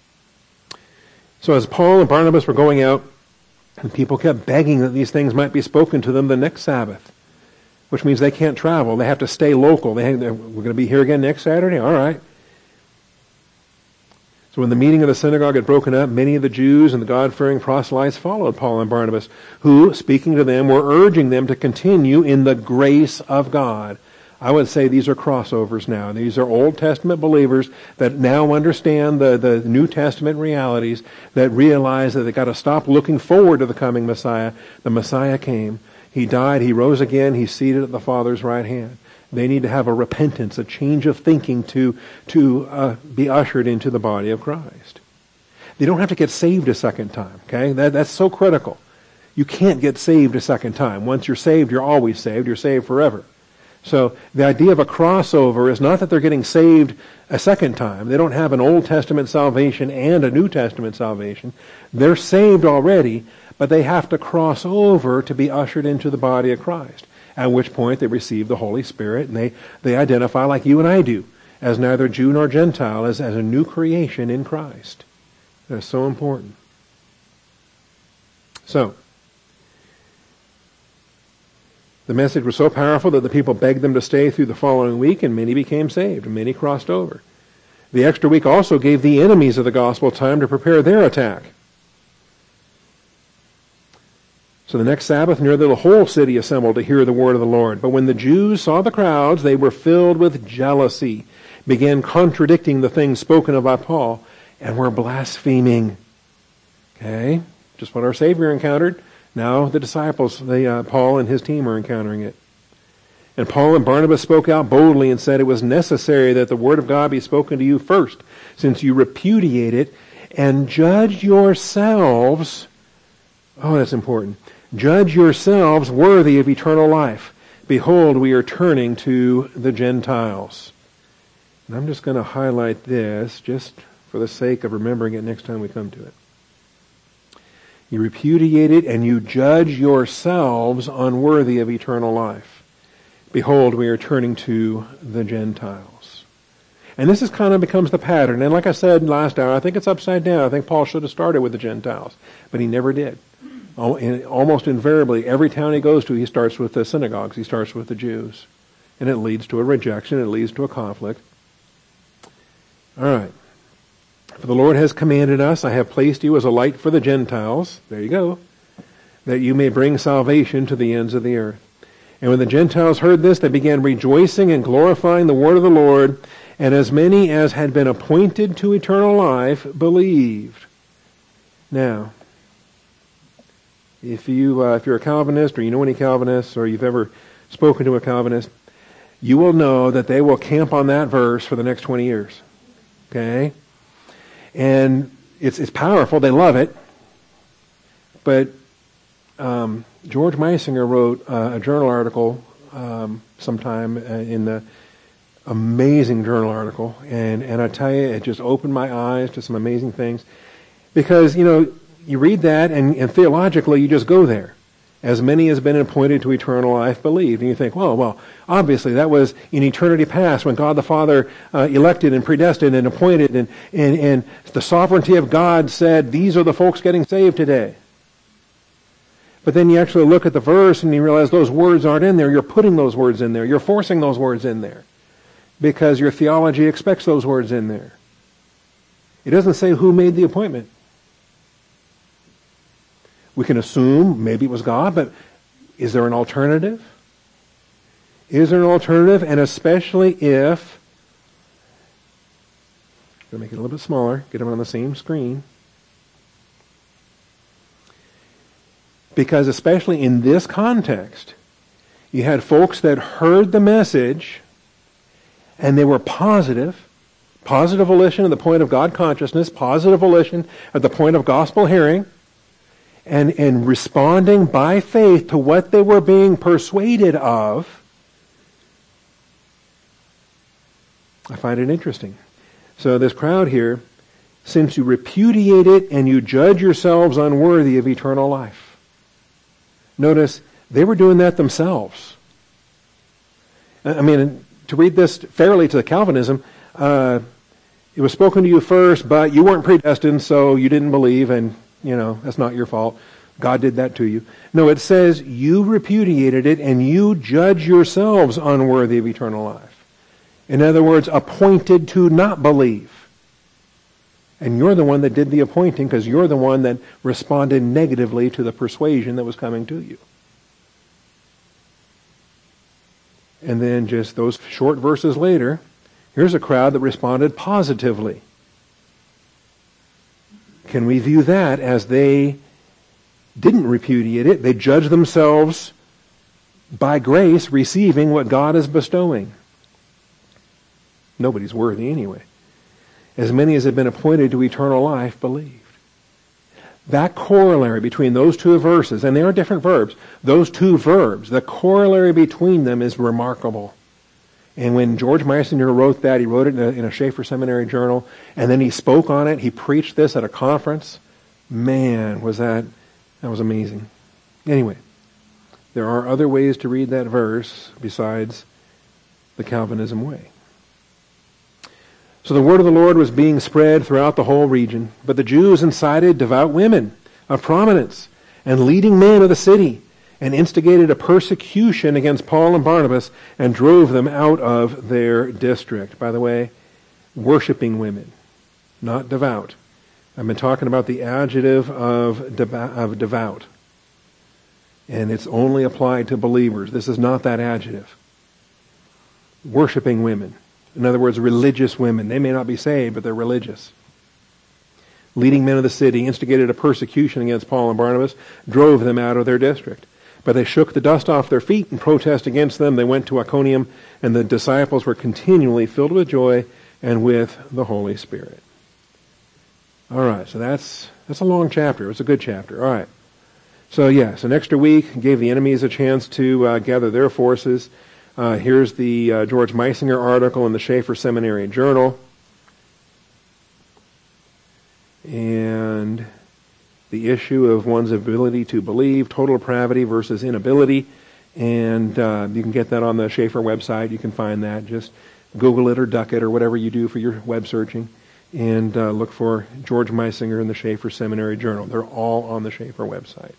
So as Paul and Barnabas were going out, and people kept begging that these things might be spoken to them the next Sabbath, which means they can't travel. They have to stay local. They have, we're going to be here again next Saturday? All right. So when the meeting of the synagogue had broken up, many of the Jews and the God-fearing proselytes followed Paul and Barnabas, who, speaking to them, were urging them to continue in the grace of God. I would say these are crossovers now. These are Old Testament believers that now understand the, the New Testament realities, that realize that they've got to stop looking forward to the coming Messiah. The Messiah came. He died. He rose again. He's seated at the Father's right hand. They need to have a repentance, a change of thinking to, to uh, be ushered into the body of Christ. They don't have to get saved a second time, okay? That, that's so critical. You can't get saved a second time. Once you're saved, you're always saved. You're saved forever. So the idea of a crossover is not that they're getting saved a second time. They don't have an Old Testament salvation and a New Testament salvation. They're saved already, but they have to cross over to be ushered into the body of Christ, at which point they receive the Holy Spirit, and they, they identify like you and I do, as neither Jew nor Gentile, as, as a new creation in Christ. That's so important. So, the message was so powerful that the people begged them to stay through the following week, and many became saved, and many crossed over. The extra week also gave the enemies of the gospel time to prepare their attack. So the next Sabbath, nearly the whole city assembled to hear the word of the Lord. But when the Jews saw the crowds, they were filled with jealousy, began contradicting the things spoken of by Paul, and were blaspheming. Okay? Just what our Savior encountered. Now the disciples, they, uh, Paul and his team are encountering it. And Paul and Barnabas spoke out boldly and said, it was necessary that the word of God be spoken to you first, since you repudiate it, and judge yourselves, oh, that's important, judge yourselves worthy of eternal life. Behold, we are turning to the Gentiles. And I'm just going to highlight this, just for the sake of remembering it next time we come to it. You repudiate it, and you judge yourselves unworthy of eternal life. Behold, we are turning to the Gentiles. And this is kind of becomes the pattern. And like I said last hour, I think it's upside down. I think Paul should have started with the Gentiles, but he never did. Almost invariably, every town he goes to, he starts with the synagogues. He starts with the Jews. And it leads to a rejection. It leads to a conflict. All right. For the Lord has commanded us, I have placed you as a light for the Gentiles, there you go, that you may bring salvation to the ends of the earth. And when the Gentiles heard this, they began rejoicing and glorifying the word of the Lord, and as many as had been appointed to eternal life believed. Now, if, you, uh, if you're a Calvinist, or you know any Calvinists, or you've ever spoken to a Calvinist, you will know that they will camp on that verse for the next twenty years. Okay? And it's it's powerful. They love it. But um, George Meisinger wrote uh, a journal article um, sometime uh, in the amazing journal article, and and I tell you, it just opened my eyes to some amazing things, because you know you read that and, and theologically you just go there. As many as been appointed to eternal life believed. And you think, well, well, obviously that was in eternity past when God the Father uh, elected and predestined and appointed, and, and, and the sovereignty of God said, these are the folks getting saved today. But then you actually look at the verse and you realize those words aren't in there. You're putting those words in there. You're forcing those words in there because your theology expects those words in there. It doesn't say who made the appointment. We can assume maybe it was God, but is there an alternative? Is there an alternative? And especially if, I'm going to make it a little bit smaller, get them on the same screen. Because especially in this context, you had folks that heard the message and they were positive, positive volition at the point of God consciousness, positive volition at the point of gospel hearing, And, and responding by faith to what they were being persuaded of. I find it interesting. So this crowd here, since you repudiate it and you judge yourselves unworthy of eternal life. Notice, they were doing that themselves. I mean, to read this fairly to the Calvinism, uh, it was spoken to you first, but you weren't predestined, so you didn't believe, and you know, that's not your fault. God did that to you. No, it says you repudiated it and you judge yourselves unworthy of eternal life. In other words, appointed to not believe. And you're the one that did the appointing because you're the one that responded negatively to the persuasion that was coming to you. And then just those short verses later, here's a crowd that responded positively. Can we view that as they didn't repudiate it? They judged themselves by grace receiving what God is bestowing. Nobody's worthy anyway. As many as have been appointed to eternal life believed. That corollary between those two verses, and they are different verbs, those two verbs, the corollary between them is remarkable. And when George Meisinger wrote that, he wrote it in a, in a Schaeffer Seminary journal, and then he spoke on it. He preached this at a conference. Man, was that, that was amazing. Anyway, there are other ways to read that verse besides the Calvinism way. So the word of the Lord was being spread throughout the whole region, but the Jews incited devout women of prominence and leading men of the city, and instigated a persecution against Paul and Barnabas and drove them out of their district. By the way, worshiping women, not devout. I've been talking about the adjective of, devout, of devout, and it's only applied to believers. This is not that adjective. Worshiping women. In other words, religious women. They may not be saved, but they're religious. Leading men of the city instigated a persecution against Paul and Barnabas, drove them out of their district. But they shook the dust off their feet in protest against them. They went to Iconium, and the disciples were continually filled with joy and with the Holy Spirit. All right, so that's that's a long chapter. It's a good chapter. All right. So, yes, an extra week gave the enemies a chance to uh, gather their forces. Uh, here's the uh, George Meisinger article in the Schaeffer Seminary Journal. And the issue of one's ability to believe, total depravity versus inability. And uh, you can get that on the Schaeffer website. You can find that. Just Google it or duck it or whatever you do for your web searching. And uh, look for George Meisinger in the Schaeffer Seminary Journal. They're all on the Schaeffer website.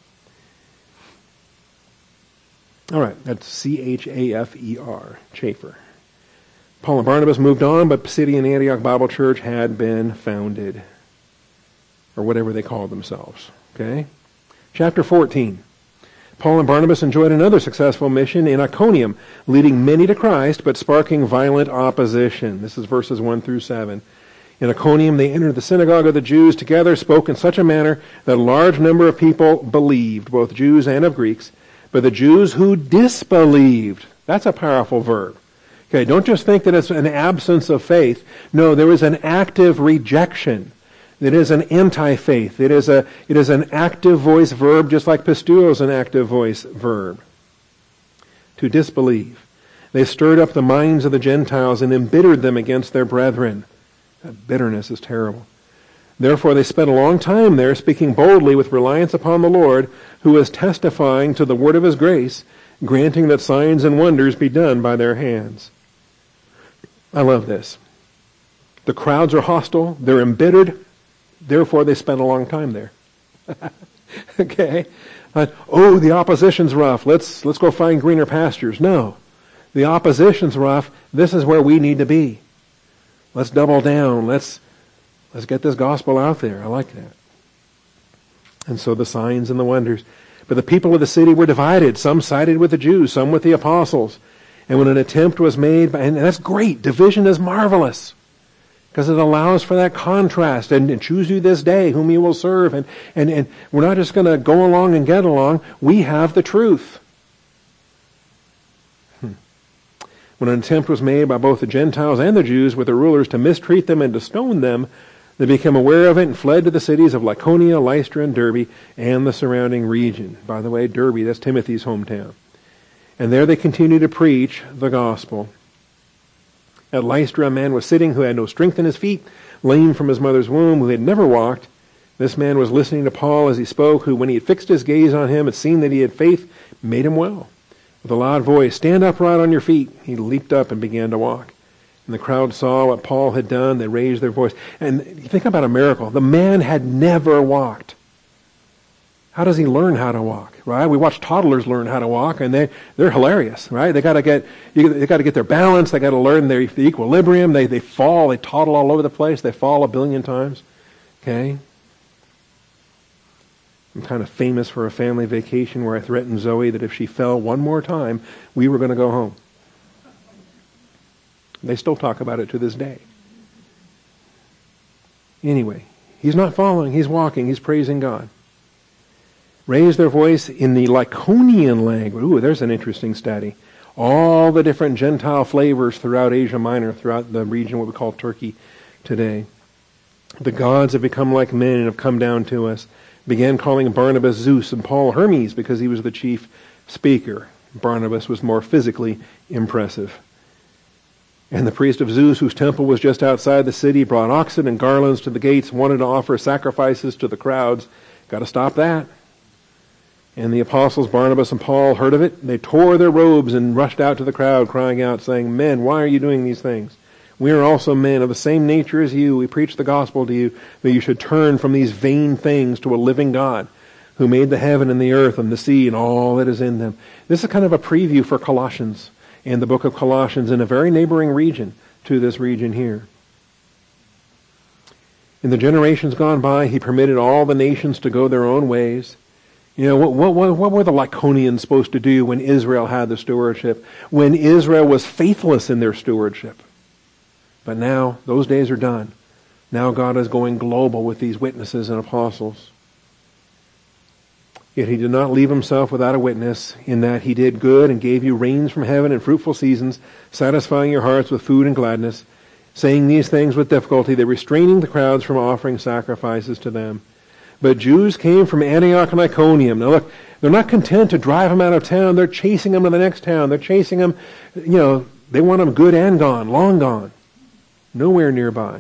All right, that's C H A F E R, Schaeffer. Paul and Barnabas moved on, but Pisidian Antioch Bible Church had been founded, or whatever they called themselves. Okay? Chapter fourteen. Paul and Barnabas enjoyed another successful mission in Iconium, leading many to Christ, but sparking violent opposition. This is verses one through seven. In Iconium, they entered the synagogue of the Jews together, spoke in such a manner that a large number of people believed, both Jews and of Greeks. But the Jews who disbelieved, that's a powerful verb. Okay, don't just think that it's an absence of faith. No, there was an active rejection. It is an anti-faith. It is a it is an active voice verb, just like pistuo is an active voice verb. To disbelieve. They stirred up the minds of the Gentiles and embittered them against their brethren. That bitterness is terrible. Therefore they spent a long time there, speaking boldly with reliance upon the Lord, who is testifying to the word of his grace, granting that signs and wonders be done by their hands. I love this. The crowds are hostile. They're embittered. Therefore, they spent a long time there. Okay? Uh, oh, the opposition's rough. Let's let's go find greener pastures. No. The opposition's rough. This is where we need to be. Let's double down. Let's let's get this gospel out there. I like that. And so the signs and the wonders. But the people of the city were divided. Some sided with the Jews, some with the apostles. And when an attempt was made, and that's great. Division is marvelous. Because it allows for that contrast. And, and choose you this day whom you will serve. And, and, and we're not just going to go along and get along. We have the truth. Hmm. When an attempt was made by both the Gentiles and the Jews with the rulers to mistreat them and to stone them, they became aware of it and fled to the cities of Lycaonia, Lystra, and Derbe, and the surrounding region. By the way, Derbe, that's Timothy's hometown. And there they continued to preach the gospel. At Lystra, a man was sitting who had no strength in his feet, lame from his mother's womb, who had never walked. This man was listening to Paul as he spoke, who, when he had fixed his gaze on him and seen that he had faith, made him well. With a loud voice, "Stand upright on your feet." He leaped up and began to walk. And the crowd saw what Paul had done. They raised their voice. And you think about a miracle. The man had never walked. How does he learn how to walk, right? We watch toddlers learn how to walk, and they, they're hilarious, right? They got to get they got to get their balance. They got to learn their the equilibrium. They they fall. They toddle all over the place. They fall a billion times. Okay. I'm kind of famous for a family vacation where I threatened Zoe that if she fell one more time, we were going to go home. They still talk about it to this day. Anyway, he's not falling. He's walking. He's praising God. Raised their voice in the Lycaonian language. Ooh, there's an interesting study. All the different Gentile flavors throughout Asia Minor, throughout the region, what we call Turkey today. The gods have become like men and have come down to us. began calling Barnabas Zeus and Paul Hermes because he was the chief speaker. Barnabas was more physically impressive. And the priest of Zeus, whose temple was just outside the city, brought oxen and garlands to the gates, wanted to offer sacrifices to the crowds. Got to stop that. And the apostles Barnabas and Paul heard of it. They tore their robes and rushed out to the crowd, crying out, saying, "Men, why are you doing these things? We are also men of the same nature as you. We preach the gospel to you, that you should turn from these vain things to a living God, who made the heaven and the earth and the sea and all that is in them." This is kind of a preview for Colossians and the book of Colossians in a very neighboring region to this region here. In the generations gone by, he permitted all the nations to go their own ways. You know, what, what, what were the Lycaonians supposed to do when Israel had the stewardship? When Israel was faithless in their stewardship? But now, those days are done. Now God is going global with these witnesses and apostles. Yet he did not leave himself without a witness, in that he did good and gave you rains from heaven and fruitful seasons, satisfying your hearts with food and gladness. Saying these things with difficulty, they restraining the crowds from offering sacrifices to them. But Jews came from Antioch and Iconium. Now look, they're not content to drive them out of town. They're chasing them to the next town. They're chasing them, you know, they want them good and gone, long gone, nowhere nearby.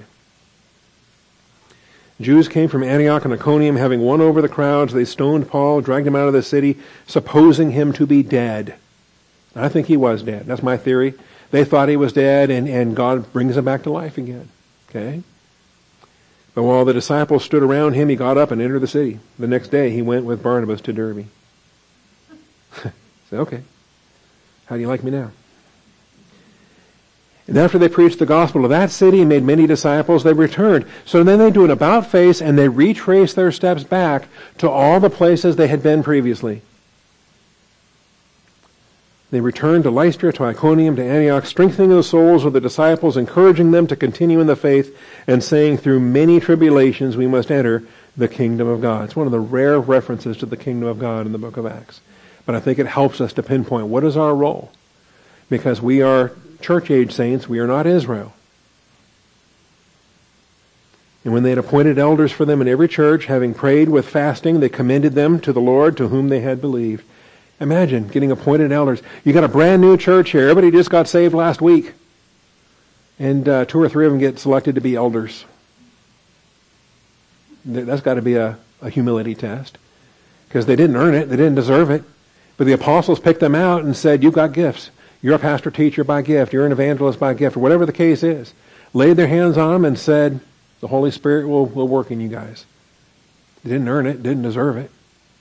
Jews came from Antioch and Iconium, having won over the crowds. They stoned Paul, dragged him out of the city, supposing him to be dead. I think he was dead. That's my theory. They thought he was dead, and, and God brings him back to life again. Okay? But while the disciples stood around him, he got up and entered the city. The next day, he went with Barnabas to Derbe. Say, okay, how do you like me now? And after they preached the gospel of that city and made many disciples, they returned. So then they do an about-face, and they retrace their steps back to all the places they had been previously. They returned to Lystra, to Iconium, to Antioch, strengthening the souls of the disciples, encouraging them to continue in the faith, and saying, through many tribulations we must enter the kingdom of God. It's one of the rare references to the kingdom of God in the book of Acts. But I think it helps us to pinpoint what is our role. Because we are church-age saints, we are not Israel. And when they had appointed elders for them in every church, having prayed with fasting, they commended them to the Lord to whom they had believed. Imagine getting appointed elders. You got a brand new church here. Everybody just got saved last week. And uh, two or three of them get selected to be elders. That's got to be a, a humility test. Because they didn't earn it. They didn't deserve it. But the apostles picked them out and said, you've got gifts. You're a pastor teacher by gift. You're an evangelist by gift. Or whatever the case is. Laid their hands on them and said, the Holy Spirit will, will work in you guys. They didn't earn it. Didn't deserve it.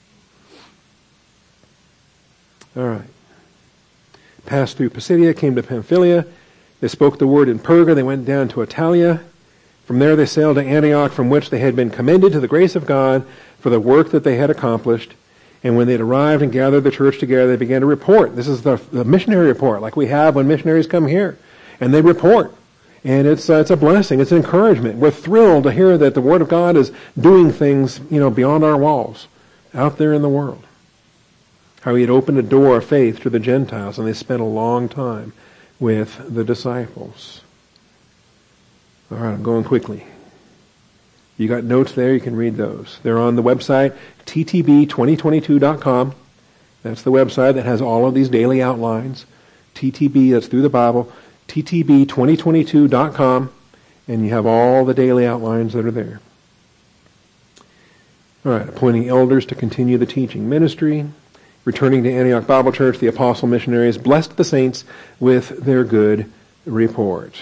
All right. Passed through Pisidia, came to Pamphylia. They spoke the word in Perga. They went down to Italia. From there they sailed to Antioch, from which they had been commended to the grace of God for the work that they had accomplished. And when they had arrived and gathered the church together, they began to report. This is the, the missionary report, like we have when missionaries come here. And they report. And it's uh, it's a blessing. It's an encouragement. We're thrilled to hear that the Word of God is doing things, you know, beyond our walls, out there in the world. How he had opened a door of faith to the Gentiles, and they spent a long time with the disciples. All right, I'm going quickly. You got notes there, you can read those. They're on the website, T T B twenty twenty-two dot com. That's the website that has all of these daily outlines. T T B, that's through the Bible, T T B twenty twenty-two dot com, and you have all the daily outlines that are there. All right, appointing elders to continue the teaching ministry. Returning to Antioch Bible Church, the apostle missionaries blessed the saints with their good report.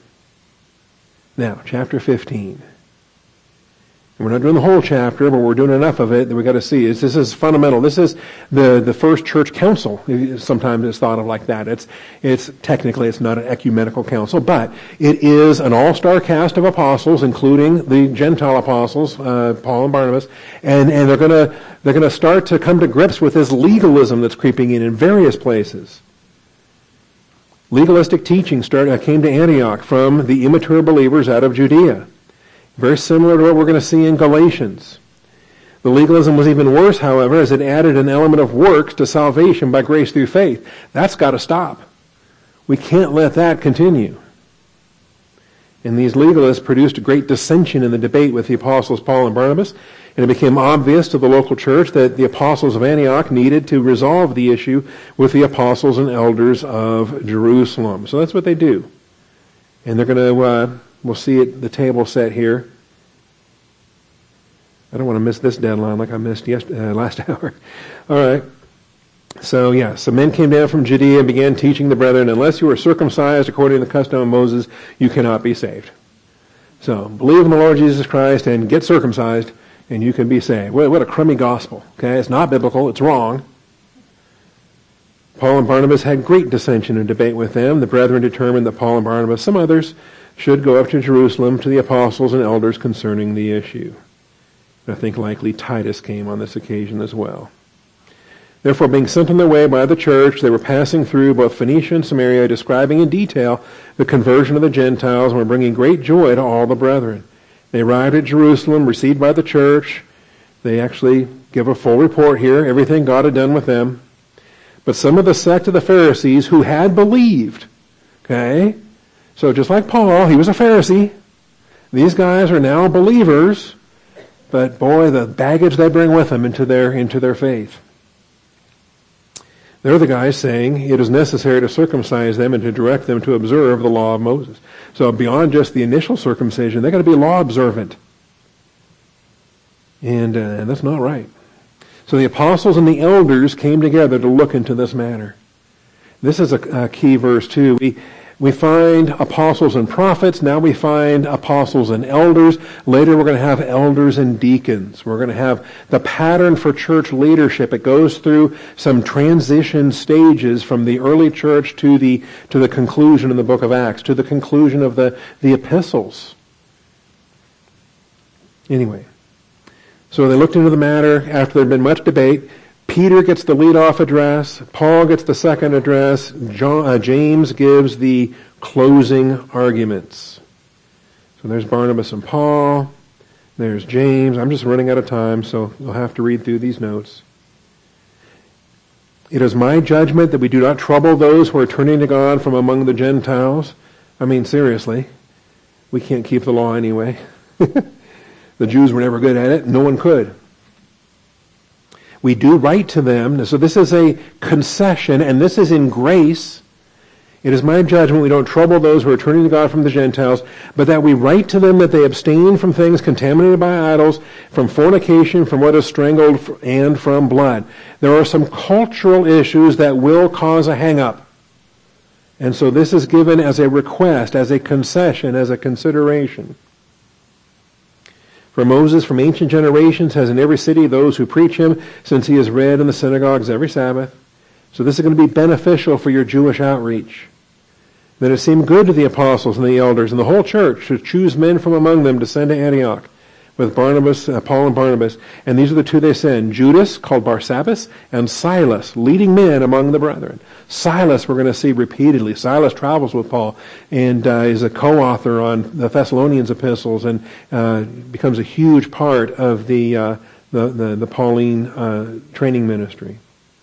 Now, chapter fifteen. And we're not doing the whole chapter, but we're doing enough of it that we've got to see. This is fundamental. This is the, the first church council. Sometimes it's thought of like that. It's, it's technically it's not an ecumenical council, but it is an all-star cast of apostles, including the Gentile apostles, uh, Paul and Barnabas, and, and they're gonna, they're gonna start to come to grips with this legalism that's creeping in in various places. Legalistic teaching started, came to Antioch from the immature believers out of Judea. Very similar to what we're going to see in Galatians. The legalism was even worse, however, as it added an element of works to salvation by grace through faith. That's got to stop. We can't let that continue. And these legalists produced a great dissension in the debate with the apostles Paul and Barnabas, and it became obvious to the local church that the apostles of Antioch needed to resolve the issue with the apostles and elders of Jerusalem. So that's what they do. And they're going to, uh, we'll see it, the table set here. I don't want to miss this deadline like I missed yesterday, uh, last hour. All right. So, yeah, some men came down from Judea and began teaching the brethren, unless you are circumcised according to the custom of Moses, you cannot be saved. So, believe in the Lord Jesus Christ and get circumcised, and you can be saved. What, what a crummy gospel. Okay, it's not biblical. It's wrong. Paul and Barnabas had great dissension and debate with them. The brethren determined that Paul and Barnabas, some others, should go up to Jerusalem to the apostles and elders concerning the issue. I think likely Titus came on this occasion as well. Therefore, being sent on their way by the church, they were passing through both Phoenicia and Samaria, describing in detail the conversion of the Gentiles, and were bringing great joy to all the brethren. They arrived at Jerusalem, received by the church. They actually give a full report here, everything God had done with them. But some of the sect of the Pharisees who had believed, okay, so just like Paul, he was a Pharisee. These guys are now believers, but boy, the baggage they bring with them into their into their faith. They're the guys saying it is necessary to circumcise them and to direct them to observe the law of Moses. So beyond just the initial circumcision, they've got to be law observant. And uh, that's not right. So the apostles and the elders came together to look into this matter. This is a, a key verse too. We We find apostles and prophets. Now we find apostles and elders. Later we're going to have elders and deacons. We're going to have the pattern for church leadership. It goes through some transition stages from the early church to the to the conclusion in the book of Acts, to the conclusion of the, the epistles. Anyway, so they looked into the matter after there had been much debate. Peter gets the lead-off address. Paul gets the second address. John, uh, James gives the closing arguments. So there's Barnabas and Paul. There's James. I'm just running out of time, so you'll have to read through these notes. It is my judgment that we do not trouble those who are turning to God from among the Gentiles. I mean, seriously, we can't keep the law anyway. The Jews were never good at it. No one could. We do write to them. So this is a concession, and this is in grace. It is my judgment we don't trouble those who are turning to God from the Gentiles, but that we write to them that they abstain from things contaminated by idols, from fornication, from what is strangled, and from blood. There are some cultural issues that will cause a hang-up. And so this is given as a request, as a concession, as a consideration. For Moses from ancient generations has in every city those who preach him, since he is read in the synagogues every Sabbath. So this is going to be beneficial for your Jewish outreach. Then it seemed good to the apostles and the elders and the whole church to choose men from among them to send to Antioch with Barnabas, uh, Paul and Barnabas. And these are the two they send, Judas, called Barsabbas, and Silas, leading men among the brethren. Silas, we're going to see repeatedly. Silas travels with Paul and uh, is a co-author on the Thessalonians epistles and uh, becomes a huge part of the uh, the, the, the Pauline uh, training ministry.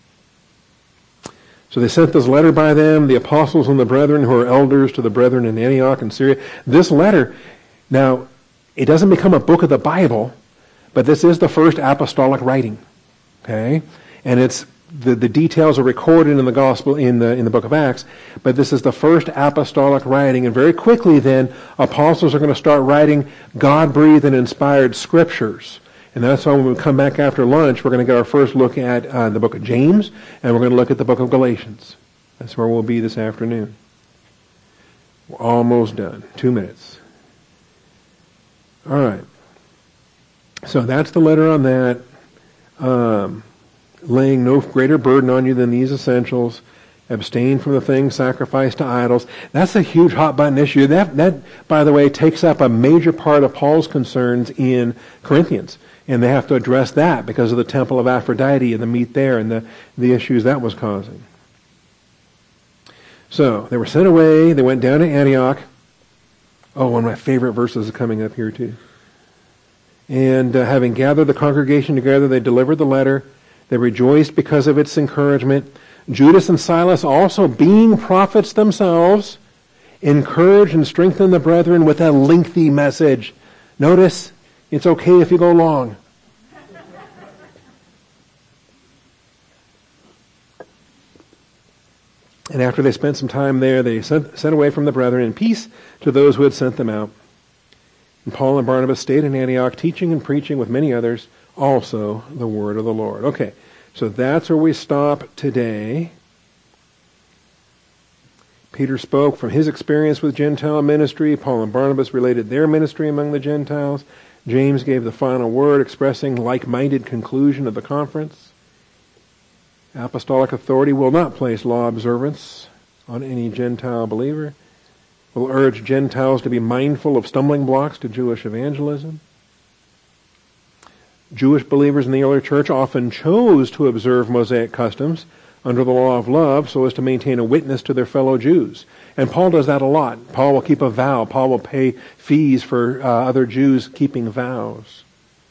So they sent this letter by them, the apostles and the brethren who are elders to the brethren in Antioch and Syria. This letter, now, it doesn't become a book of the Bible, but this is the first apostolic writing. Okay? And it's the, the details are recorded in the gospel in the in the book of Acts, but this is the first apostolic writing, and very quickly then apostles are going to start writing God-breathed and inspired scriptures. And that's why when we come back after lunch, we're going to get our first look at uh, the book of James, and we're going to look at the book of Galatians. That's where we'll be this afternoon. We're almost done. Two minutes. All right. So that's the letter on that. Um, laying no greater burden on you than these essentials. Abstain from the things sacrificed to idols. That's a huge hot button issue. That, that, by the way, takes up a major part of Paul's concerns in Corinthians. And they have to address that because of the temple of Aphrodite and the meat there and the, the issues that was causing. So, they were sent away. They went down to Antioch. Oh, one of my favorite verses is coming up here too. And uh, having gathered the congregation together, they delivered the letter. They rejoiced because of its encouragement. Judas and Silas also, being prophets themselves, Encourage and strengthen the brethren with a lengthy message. Notice, it's okay if you go long. And after they spent some time there, they sent, sent away from the brethren in peace to those who had sent them out. And Paul and Barnabas stayed in Antioch, teaching and preaching with many others also the word of the Lord. Okay, so that's where we stop today. Peter spoke from his experience with Gentile ministry. Paul and Barnabas related their ministry among the Gentiles. James gave the final word, expressing like-minded conclusion of the conference. Apostolic authority will not place law observance on any Gentile believer. Will urge Gentiles to be mindful of stumbling blocks to Jewish evangelism. Jewish believers in the early church often chose to observe Mosaic customs under the law of love so as to maintain a witness to their fellow Jews. And Paul does that a lot. Paul will keep a vow. Paul will pay fees for uh, other Jews keeping vows.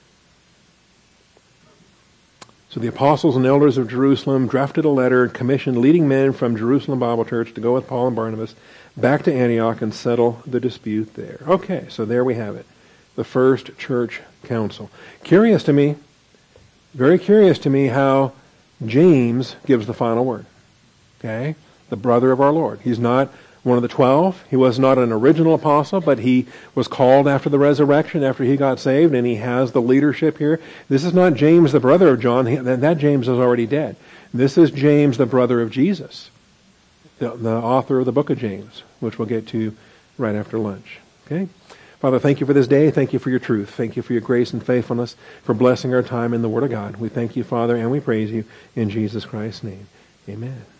So the apostles and elders of Jerusalem drafted a letter and commissioned leading men from Jerusalem Bible Church to go with Paul and Barnabas back to Antioch and settle the dispute there. Okay, so there we have it. The first church council. Curious to me, very curious to me how James gives the final word. Okay? The brother of our Lord. He's not one of the twelve. He was not an original apostle, but he was called after the resurrection, after he got saved, and he has the leadership here. This is not James, the brother of John. That James is already dead. This is James, the brother of Jesus, the, the author of the book of James, which we'll get to right after lunch. Okay? Father, thank you for this day. Thank you for your truth. Thank you for your grace and faithfulness, for blessing our time in the Word of God. We thank you, Father, and we praise you in Jesus Christ's name. Amen.